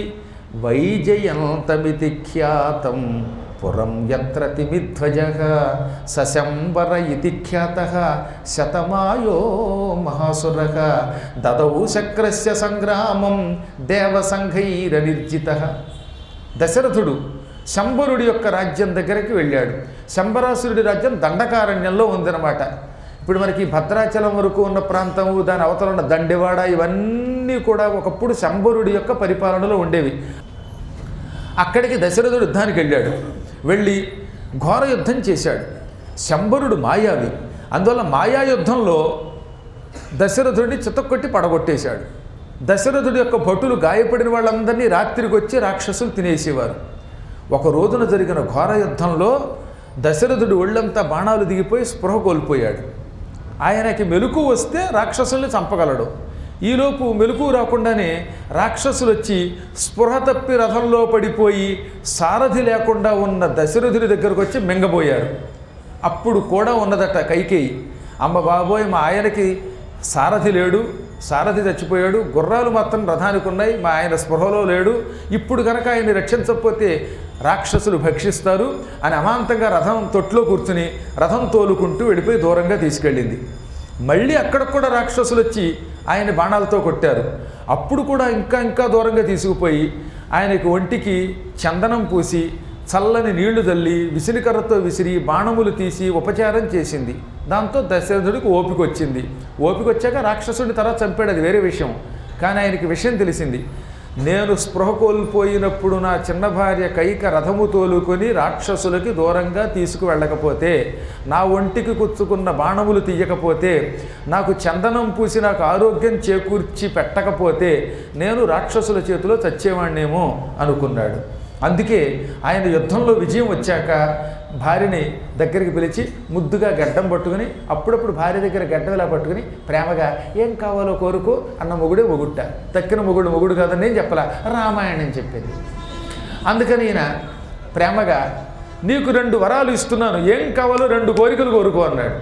వైజయంతమితి ఖ్యాతం పురం యత్ర తిమిధ్వజః సశంబర ఇతి ఖ్యాతః శతమాయో మహాసురః దదౌ శక్రస్య సంగ్రామం దేవసంఘైరనిర్జితః. దశరథుడు శంబరుడి యొక్క రాజ్యం దగ్గరికి వెళ్ళాడు. శంబరాసురుడి రాజ్యం దండకారణ్యంలో ఉందన్నమాట. ఇప్పుడు మనకి భద్రాచలం వరకు ఉన్న ప్రాంతము, దాని అవతల ఉన్న దండెవాడ, ఇవన్నీ కూడా ఒకప్పుడు శంబరుడి యొక్క పరిపాలనలో ఉండేవి. అక్కడికి దశరథుడు యుద్ధానికి వెళ్ళాడు. వెళ్ళి ఘోర యుద్ధం చేశాడు. శంబరుడు మాయావి, అందువల్ల మాయా యుద్ధంలో దశరథుడిని చితక్కొట్టి పడగొట్టేశాడు. దశరథుడి యొక్క భటులు గాయపడిన వాళ్ళందరినీ రాత్రికి వచ్చి రాక్షసులు తినేసేవారు. ఒక రోజున జరిగిన ఘోర యుద్ధంలో దశరథుడు ఒళ్ళంతా బాణాలు దిగిపోయి స్పృహ కోల్పోయాడు. ఆయనకి మెలకు వస్తే రాక్షసుల్ని చంపగలడు. ఈలోపు మెలకు రాకుండానే రాక్షసులు వచ్చి స్పృహ తప్పి రథంలో పడిపోయి సారథి లేకుండా ఉన్న దశరథుడి దగ్గరకు వచ్చి మింగబోయారు. అప్పుడు కూడా ఉన్నదట కైకేయి, అమ్మ బాబోయ్, మా ఆయనకి సారథి లేడు, సారథి చచ్చిపోయాడు, గుర్రాలు మాత్రం రథానికి ఉన్నాయి, మా ఆయన స్పృహలో లేడు, ఇప్పుడు కనుక ఆయన్ని రక్షించకపోతే రాక్షసులు భక్షిస్తారు అని అమాంతంగా రథం తొట్లో కూర్చుని రథం తోలుకుంటూ వెళ్ళిపోయి దూరంగా తీసుకెళ్ళింది. మళ్ళీ అక్కడికి కూడా రాక్షసులు వచ్చి ఆయన బాణాలతో కొట్టారు. అప్పుడు కూడా ఇంకా ఇంకా దూరంగా తీసుకుపోయి ఆయనకి ఒంటికి చందనం పూసి చల్లని నీళ్లు తల్లి విసిరికర్రతో విసిరి బాణములు తీసి ఉపచారం చేసింది. దాంతో దశరథుడికి ఓపిక వచ్చింది. ఓపిక వచ్చాక రాక్షసుడిని తర్వాత చంపాడు, అది వేరే విషయం. కానీ ఆయనకి విషయం తెలిసింది, నేను స్పృహ కోల్పోయినప్పుడు నా చిన్న భార్య కైక రథము తోలుకొని రాక్షసులకి దూరంగా తీసుకువెళ్ళకపోతే, నా ఒంటికి కుచ్చుకున్న బాణములు తీయకపోతే, నాకు చందనం పూసి నాకు ఆరోగ్యం చేకూర్చి పెట్టకపోతే నేను రాక్షసుల చేతిలో చచ్చేవాణ్ణేమో అనుకున్నాడు. అందుకే ఆయన యుద్ధంలో విజయం వచ్చాక భార్యని దగ్గరికి పిలిచి ముద్దుగా గడ్డం పట్టుకుని, అప్పుడప్పుడు భార్య దగ్గర గడ్డం ఇలా పట్టుకుని ప్రేమగా ఏం కావాలో కోరుకో అన్న మొగుడే మొగుట్ట, తక్కిన మొగుడు మొగుడు కాదని నేను చెప్పలా, రామాయణం చెప్పింది. అందుకని ఈయన ప్రేమగా నీకు రెండు వరాలు ఇస్తున్నాను, ఏం కావాలో రెండు కోరికలు కోరుకో అన్నాడు.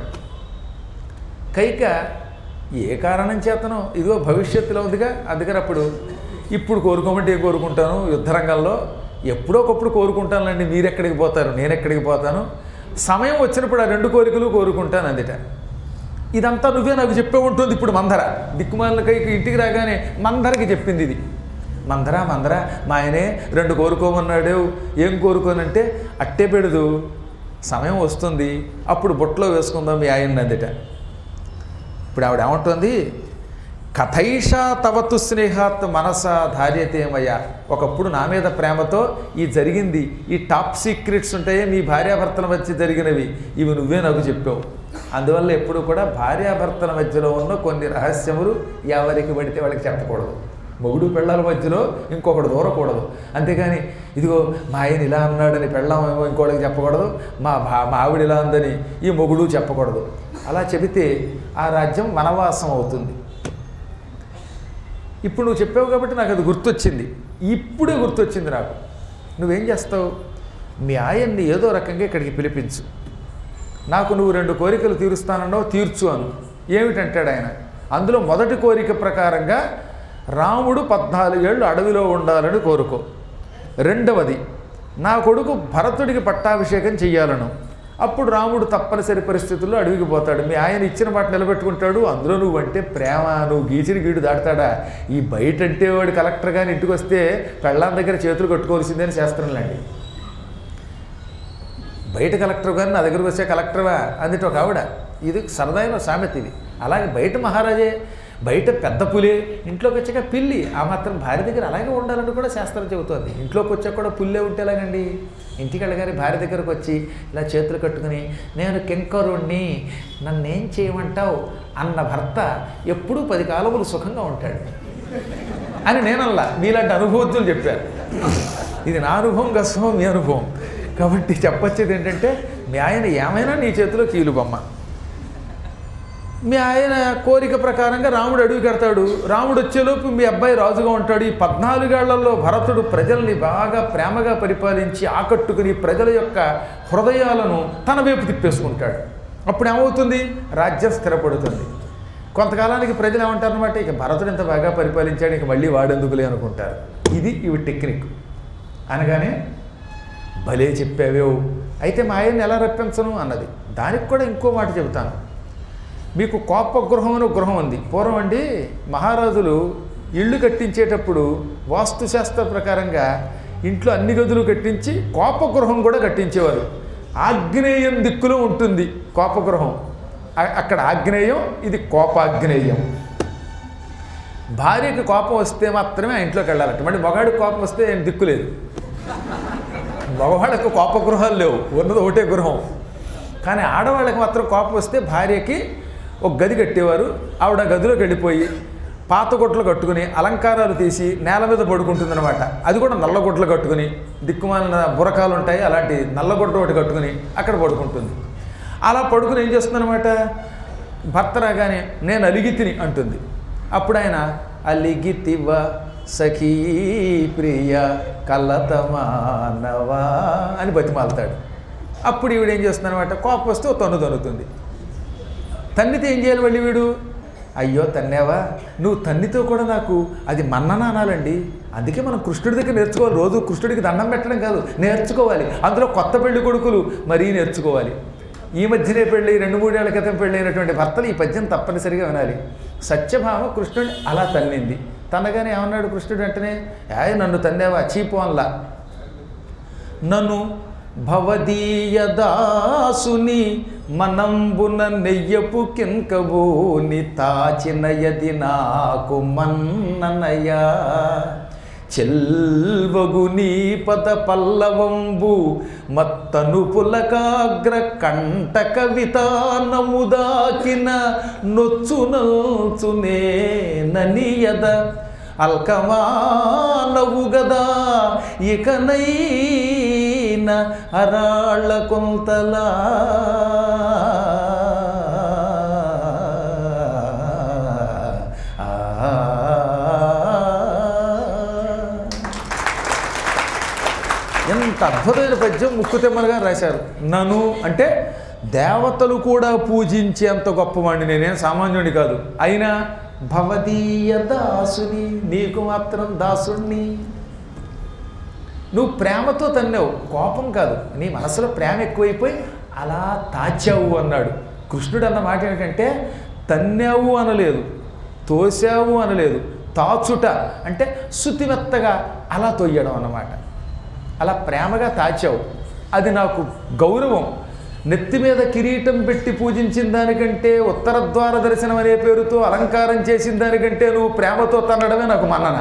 కైక ఏ కారణం చేతనో ఇదిగో భవిష్యత్తులో ఉందిగా, అందుకని అప్పుడు ఇప్పుడు కోరుకోమంటే ఏం కోరుకుంటాను, యుద్ధరంగంలో ఎప్పుడో ఒకప్పుడు కోరుకుంటానండి, మీరెక్కడికి పోతారు నేనెక్కడికి పోతాను, సమయం వచ్చినప్పుడు ఆ రెండు కోరికలు కోరుకుంటాను అందుట. ఇదంతా నువ్వే నాకు చెప్పే ఉంటుంది. ఇప్పుడు మందర దిక్కుమాలిన కైకి ఇంటికి రాగానే మందరకి చెప్పింది ఇది. మందర మందర మా ఆయనే రెండు కోరుకోమన్నాడు, ఏం కోరుకోనంటే అట్టే పెడదు, సమయం వస్తుంది అప్పుడు బొట్లో వేసుకుందాం మీ ఆయన అందుట. ఇప్పుడు ఆవిడ ఏమంటుంది, కథైషా తవతు స్నేహాత్ మనస ధార్యతేమయ్య, ఒకప్పుడు నా మీద ప్రేమతో ఈ జరిగింది, ఈ టాప్ సీక్రెట్స్ ఉంటాయే మీ భార్యాభర్తల మధ్య జరిగినవి, ఇవి నువ్వే నాకు చెప్పావు. అందువల్ల ఎప్పుడు కూడా భార్యాభర్తల మధ్యలో ఉన్న కొన్ని రహస్యములు ఎవరికి పడితే వాళ్ళకి చెప్పకూడదు. మొగుడు పెళ్ళాల మధ్యలో ఇంకొకటి దూరకూడదు. అంతేగాని ఇదిగో మా ఆయన ఇలా అన్నాడని పెళ్ళామేమో ఇంకోటికి చెప్పకూడదు, మా భా మా ఆవిడ ఇలా ఉందని ఈ మొగుడు చెప్పకూడదు. అలా చెబితే ఆ రాజ్యం వనవాసం అవుతుంది. ఇప్పుడు నువ్వు చెప్పావు కాబట్టి నాకు అది గుర్తొచ్చింది, ఇప్పుడే గుర్తొచ్చింది నాకు. నువ్వేం చేస్తావు, మీ ఆయన్ని ఏదో రకంగా ఇక్కడికి పిలిపించు, నాకు నువ్వు రెండు కోరికలు తీరుస్తానన్నావు, తీర్చు అను. ఏమిటంటాడు ఆయన. అందులో మొదటి కోరిక ప్రకారంగా రాముడు పద్నాలుగేళ్ళు అడవిలో ఉండాలని కోరుకో. రెండవది, నా కొడుకు భరతుడికి పట్టాభిషేకం చెయ్యాలను. అప్పుడు రాముడు తప్పనిసరి పరిస్థితుల్లో అడవికి పోతాడు, మీ ఆయన ఇచ్చిన మాట నిలబెట్టుకుంటాడు. అందులో నువ్వు అంటే ప్రేమ, నువ్వు గీచిని గీడు దాటుతాడా. ఈ బయట అంటే వాడు కలెక్టర్ కానీ ఇంటికి వస్తే పెళ్ళాం దగ్గర చేతులు కట్టుకోవాల్సిందే అని శాస్త్రంలాండి. బయట కలెక్టర్ కానీ నా దగ్గరకు వస్తే కలెక్టర్వా అందుట ఒక ఆవిడ, ఇది సరదాయిన సామెత ఇది. అలాగే బయట మహారాజే, బయట పెద్ద పులే, ఇంట్లోకి వచ్చాక పిల్లి. ఆ మాత్రం భార్య దగ్గర అలాగే ఉండాలని కూడా శాస్త్రం చెబుతోంది. ఇంట్లోకి వచ్చాక కూడా పుల్లే ఉంటేలాగండి. ఇంటికి వెళ్ళగానే భార్య దగ్గరకు వచ్చి ఇలా చేతులు కట్టుకుని నేను కింకరుణ్ణి నన్నేం చేయమంటావు అన్న భర్త ఎప్పుడూ పది కాలములు సుఖంగా ఉంటాడు అని నేనల్లా, మీలాంటి అనుభవజ్ఞులు చెప్పారు. ఇది నా అనుభవం, గస్వం మీ అనుభవం. కాబట్టి చెప్పొచ్చేది ఏంటంటే, మీ ఆయన ఏమైనా నీ చేతిలో కీలుబొమ్మ. మీ ఆయన కోరిక ప్రకారంగా రాముడు అడవికి కడతాడు. రాముడు వచ్చేలోపు మీ అబ్బాయి రాజుగా ఉంటాడు. ఈ పద్నాలుగేళ్లలో భరతుడు ప్రజల్ని బాగా ప్రేమగా పరిపాలించి ఆకట్టుకుని ప్రజల యొక్క హృదయాలను తన వైపు తిప్పేసుకుంటాడు. అప్పుడు ఏమవుతుంది, రాజ్యం స్థిరపడుతుంది. కొంతకాలానికి ప్రజలు ఏమంటారనమాట, ఇక భరతుడు ఇంత బాగా పరిపాలించాడు, ఇక మళ్ళీ వాడెందుకులే అనుకుంటారు. ఇది ఇవి టెక్నిక్. అనగానే భలే చెప్పావేవు, అయితే మా ఆయన్ని ఎలా రప్పించను అన్నది. దానికి కూడా ఇంకో మాట చెబుతాను. మీకు కోపగృహం అని గృహం ఉంది. పూర్వం అండి మహారాజులు ఇళ్ళు కట్టించేటప్పుడు వాస్తుశాస్త్ర ప్రకారంగా ఇంట్లో అన్ని గదులు కట్టించి కోపగృహం కూడా కట్టించేవారు. ఆగ్నేయం దిక్కులో ఉంటుంది కోపగృహం. అక్కడ ఆగ్నేయం, ఇది కోపాగ్నేయం. భార్యకి కోపం వస్తే మాత్రమే ఆ ఇంట్లోకి వెళ్ళాలట. మళ్ళీ మగాడికి కోపం వస్తే ఏం దిక్కులేదు. మగవాళ్ళకు కోప గృహాలు లేవు, ఉన్నది ఒకటే గృహం. కానీ ఆడవాళ్ళకి మాత్రం కోపం వస్తే భార్యకి ఒక గది కట్టేవారు. ఆవిడ గదిలోకి వెళ్ళిపోయి పాత గుడ్లు కట్టుకుని అలంకారాలు తీసి నేల మీద పడుకుంటుందన్నమాట. అది కూడా నల్ల గుడ్లు కట్టుకుని, దిక్కుమాలిన బురకాలు ఉంటాయి, అలాంటి నల్లగుడ్డ ఒకటి కట్టుకుని అక్కడ పడుకుంటుంది. అలా పడుకుని ఏం చేస్తుందన్నమాట, భర్త రాగానే నేను అలిగి తిని అంటుంది. అప్పుడు ఆయన అలిగితివ సఖీ ప్రియ కలతమానవా అని బతిమాలుతాడు. అప్పుడు ఈవిడ ఏం చేస్తుందన్నమాట, కోపం వస్తే తన్ను తన్నుతుంది. తన్నితే ఏం చేయాలి మళ్ళీ వీడు, అయ్యో తన్నేవా, నువ్వు తన్నితో కూడా నాకు అది మన్నన అనాలండి. అందుకే మనం కృష్ణుడి దగ్గర నేర్చుకోవాలి. రోజు కృష్ణుడికి దండం పెట్టడం కాదు, నేర్చుకోవాలి. అందులో కొత్త పెళ్లి కొడుకులు మరీ నేర్చుకోవాలి. ఈ మధ్యనే పెళ్ళి రెండు మూడేళ్ల క్రితం పెళ్ళైనటువంటి భర్తలు ఈ పద్యం తప్పనిసరిగా వినాలి. సత్యభామ కృష్ణుడిని అలా తన్నింది. తనగానే ఏమన్నాడు కృష్ణుడు వెంటనే, ఏ నన్ను తన్నేవా చీపు అనలా. నన్ను భవదీయ దాసుని మనంబున నెయ్యపు కింకబోని తాచినయది నాకు మన్ననయా చెల్వగు నీ పద పల్లవంబు మత్తను పులకాగ్ర కంటక వితానముదాకిన నొచ్చు నల్చునే ననియద అల్కమానవు గదా ఇకనైన అరాళ్ళ కొంతలా ఎంత అద్భుతమైన పద్యం ముక్కుతెమ్మలుగా రాశారు. నను అంటే దేవతలు కూడా పూజించేంత గొప్పవాడిని, నేనేం సామాన్యుడి కాదు. అయినా భవదీయ దాసుని, నీకు మాత్రం దాసుణ్ణి. నువ్వు ప్రేమతో తన్నావు, కోపం కాదు, నీ మనసులో ప్రేమ ఎక్కువైపోయి అలా తాచావు అన్నాడు. కృష్ణుడు అన్న మాట ఏమిటంటే తన్నావు అనలేదు, తోసావు అనలేదు. తాచుట అంటే శుతిమెత్తగా అలా తొయ్యడం అన్నమాట. అలా ప్రేమగా తాచావు, అది నాకు గౌరవం. నెత్తి మీద కిరీటం పెట్టి పూజించిన దానికంటే, ఉత్తర ద్వార దర్శనం అనే పేరుతో అలంకారం చేసిన దానికంటే నువ్వు ప్రేమతో తన్నడమే నాకు మన్నన.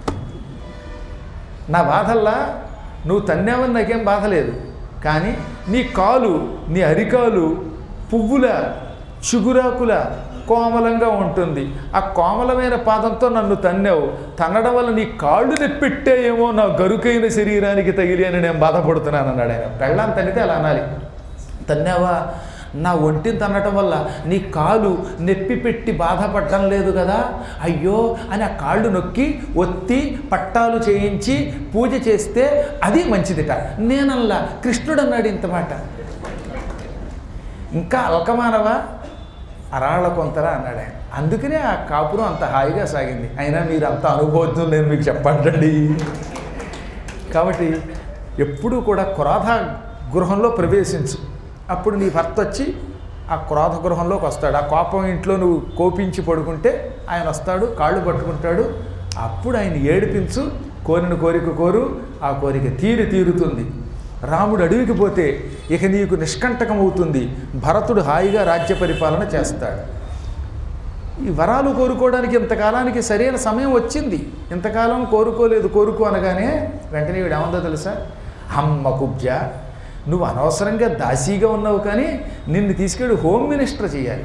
నా బాధల్లా నువ్వు తన్నావని నాకేం బాధ లేదు. కానీ నీ కాలు, నీ అరికాలు పువ్వుల చిగురాకుల కోమలంగా ఉంటుంది. ఆ కోమలమైన పాదంతో నన్ను తన్నావు. తన్నడం వల్ల నీ కాళ్ళు నెప్పెట్టాయేమో నా గరుకైన శరీరానికి తగిలి అని నేను బాధపడుతున్నాను అన్నాడు ఆయన. పెళ్ళాన్ని తన్నితే అలా అనాలి. తన్నావా, నా ఒంటిని తన్నటం వల్ల నీ కాలు నెప్పి పెట్టి బాధపడటం లేదు కదా, అయ్యో అని ఆ కాళ్ళు నొక్కి ఒత్తి పట్టాలు చేయించి పూజ చేస్తే అది మంచిదిట. నేనల్లా కృష్ణుడు అన్నాడు ఇంత మాట. ఇంకా అల్కమానవా అరాళ్ళ కొంతరా అన్నాడు ఆయన. అందుకనే ఆ కాపురం అంత హాయిగా సాగింది. అయినా మీరు అంత అనుభవం నేను మీకు చెప్పండి. కాబట్టి ఎప్పుడూ కూడా క్రోధ గృహంలో ప్రవేశించు. అప్పుడు నీ భర్త వచ్చి ఆ క్రోధ గృహంలోకి వస్తాడు. ఆ కోపం ఇంట్లో నువ్వు కోపించి పడుకుంటే ఆయన వస్తాడు, కాళ్ళు పట్టుకుంటాడు. అప్పుడు ఆయన ఏడిపించు, కోరిన కోరిక కోరు, ఆ కోరిక తీరి తీరుతుంది. రాముడు అడవికి పోతే ఇక నీకు నిష్కంటకం అవుతుంది. భరతుడు హాయిగా రాజ్య పరిపాలన చేస్తాడు. ఈ వరాలు కోరుకోవడానికి ఇంతకాలానికి సరైన సమయం వచ్చింది. ఇంతకాలం కోరుకోలేదు. కోరుకో అనగానే వెంటనే వీడు ఏమందో తెలుసా, అమ్మ కుబ్జ, నువ్వు అనవసరంగా దాసీగా ఉన్నావు, కానీ నిన్ను తీసుకెళ్ళి హోమ్ మినిస్టర్ చేయాలి.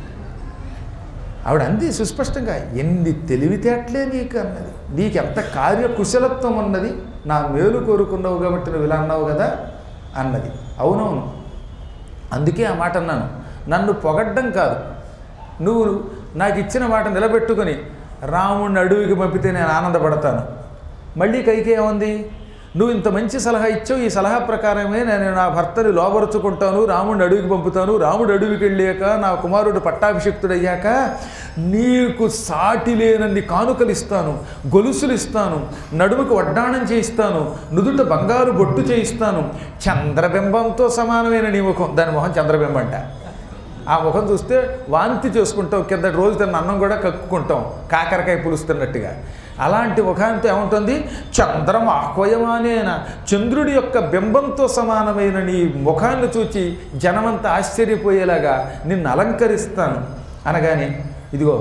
ఆవిడ అంది సుస్పష్టంగా, ఎన్ని తెలివితేటలే నీకు అన్నది, నీకెంత కార్యకుశలత్వం ఉన్నది, నా మేలు కోరుకున్నావు కాబట్టి నువ్వు ఇలా అన్నావు కదా అన్నది. అవునవును, అందుకే ఆ మాట అన్నాను. నన్ను పొగడ్డం కాదు, నువ్వు నాకు ఇచ్చిన మాట నిలబెట్టుకొని రాముడిని అడవికి పంపితే నేను ఆనందపడతాను. మళ్ళీ కైకే ఏముంది, నువ్వు ఇంత మంచి సలహా ఇచ్చావు, ఈ సలహా ప్రకారమే నేను నా భర్తని లోబరుచుకుంటాను, రాముడిని అడవికి పంపుతాను. రాముడు అడవికి వెళ్ళాక నా కుమారుడు పట్టాభిషిక్తుడయ్యాక నీకు సాటి లేనన్ని కానుకలు ఇస్తాను, గొలుసులు ఇస్తాను, నడుముకు వడ్డాణం చేయిస్తాను, నుదుట బంగారు బొట్టు చేయిస్తాను. చంద్రబింబంతో సమానమైన నీ ముఖం, దాని మొహం చంద్రబింబం అంట. ఆ ముఖం చూస్తే వాంతి చేసుకుంటాం, కిందటి రోజు తిన్న అన్నం కూడా కక్కుకుంటాం కాకరకాయ పులుస్తున్నట్టుగా. అలాంటి ముఖాంతో ఏముంటుంది, చంద్రం ఆహ్వయమానేన, చంద్రుడి యొక్క బింబంతో సమానమైన నీ ముఖాన్ని చూచి జనమంతా ఆశ్చర్యపోయేలాగా నిన్ను అలంకరిస్తాను అనగానే, ఇదిగో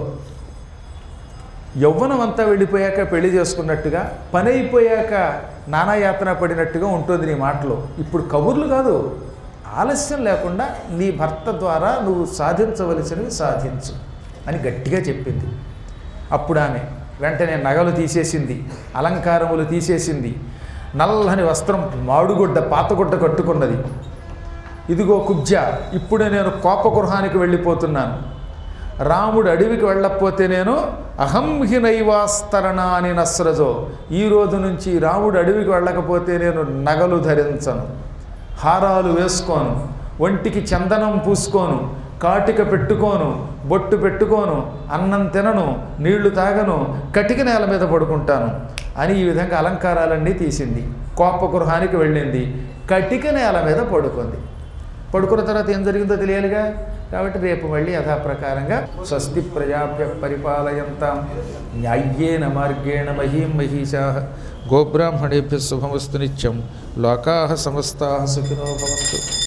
యవ్వనం అంతా వెళ్ళిపోయాక పెళ్లి చేసుకున్నట్టుగా, పని అయిపోయాక నానాయాతన పడినట్టుగా ఉంటుంది నీ మాటలో. ఇప్పుడు కబుర్లు కాదు, ఆలస్యం లేకుండా నీ భర్త ద్వారా నువ్వు సాధించవలసినవి సాధించు అని గట్టిగా చెప్పింది. అప్పుడు ఆమె వెంటనే నగలు తీసేసింది, అలంకారములు తీసేసింది, నల్లని వస్త్రం మాడుగుడ్డ పాతగుడ్డ కట్టుకున్నది. ఇదిగో కుబ్జ, ఇప్పుడే నేను కోపగృహానికి వెళ్ళిపోతున్నాను. రాముడు అడవికి వెళ్ళకపోతే నేను అహంహి నైవాస్తరణాని నస్రజో, ఈ రోజు నుంచి రాముడు అడవికి వెళ్ళకపోతే నేను నగలు ధరించను, హారాలు వేసుకోను, ఒంటికి చందనం పూసుకోను, కాటిక పెట్టుకోను, బొట్టు పెట్టుకోను, అన్నం తినను, నీళ్లు తాగను, కటిక నేల మీద పడుకుంటాను అని ఈ విధంగా అలంకారాలన్నీ తీసింది. కోపగృహానికి వెళ్ళింది, కటిక నేల మీద పడుకుంది. పడుకున్న తర్వాత ఏం జరిగిందో తెలియాలిగా, కాబట్టి రేపు మళ్ళీ యథాప్రకారంగా స్వస్తి ప్రజాభ్య పరిపాలయంతాం న్యాయ్యేన మార్గేణ మహీం మహీషాః గోబ్రాహ్మణేభ్యः శుభమస్తు నిత్యం లోకాః సమస్తాః సుఖినో భవంతు.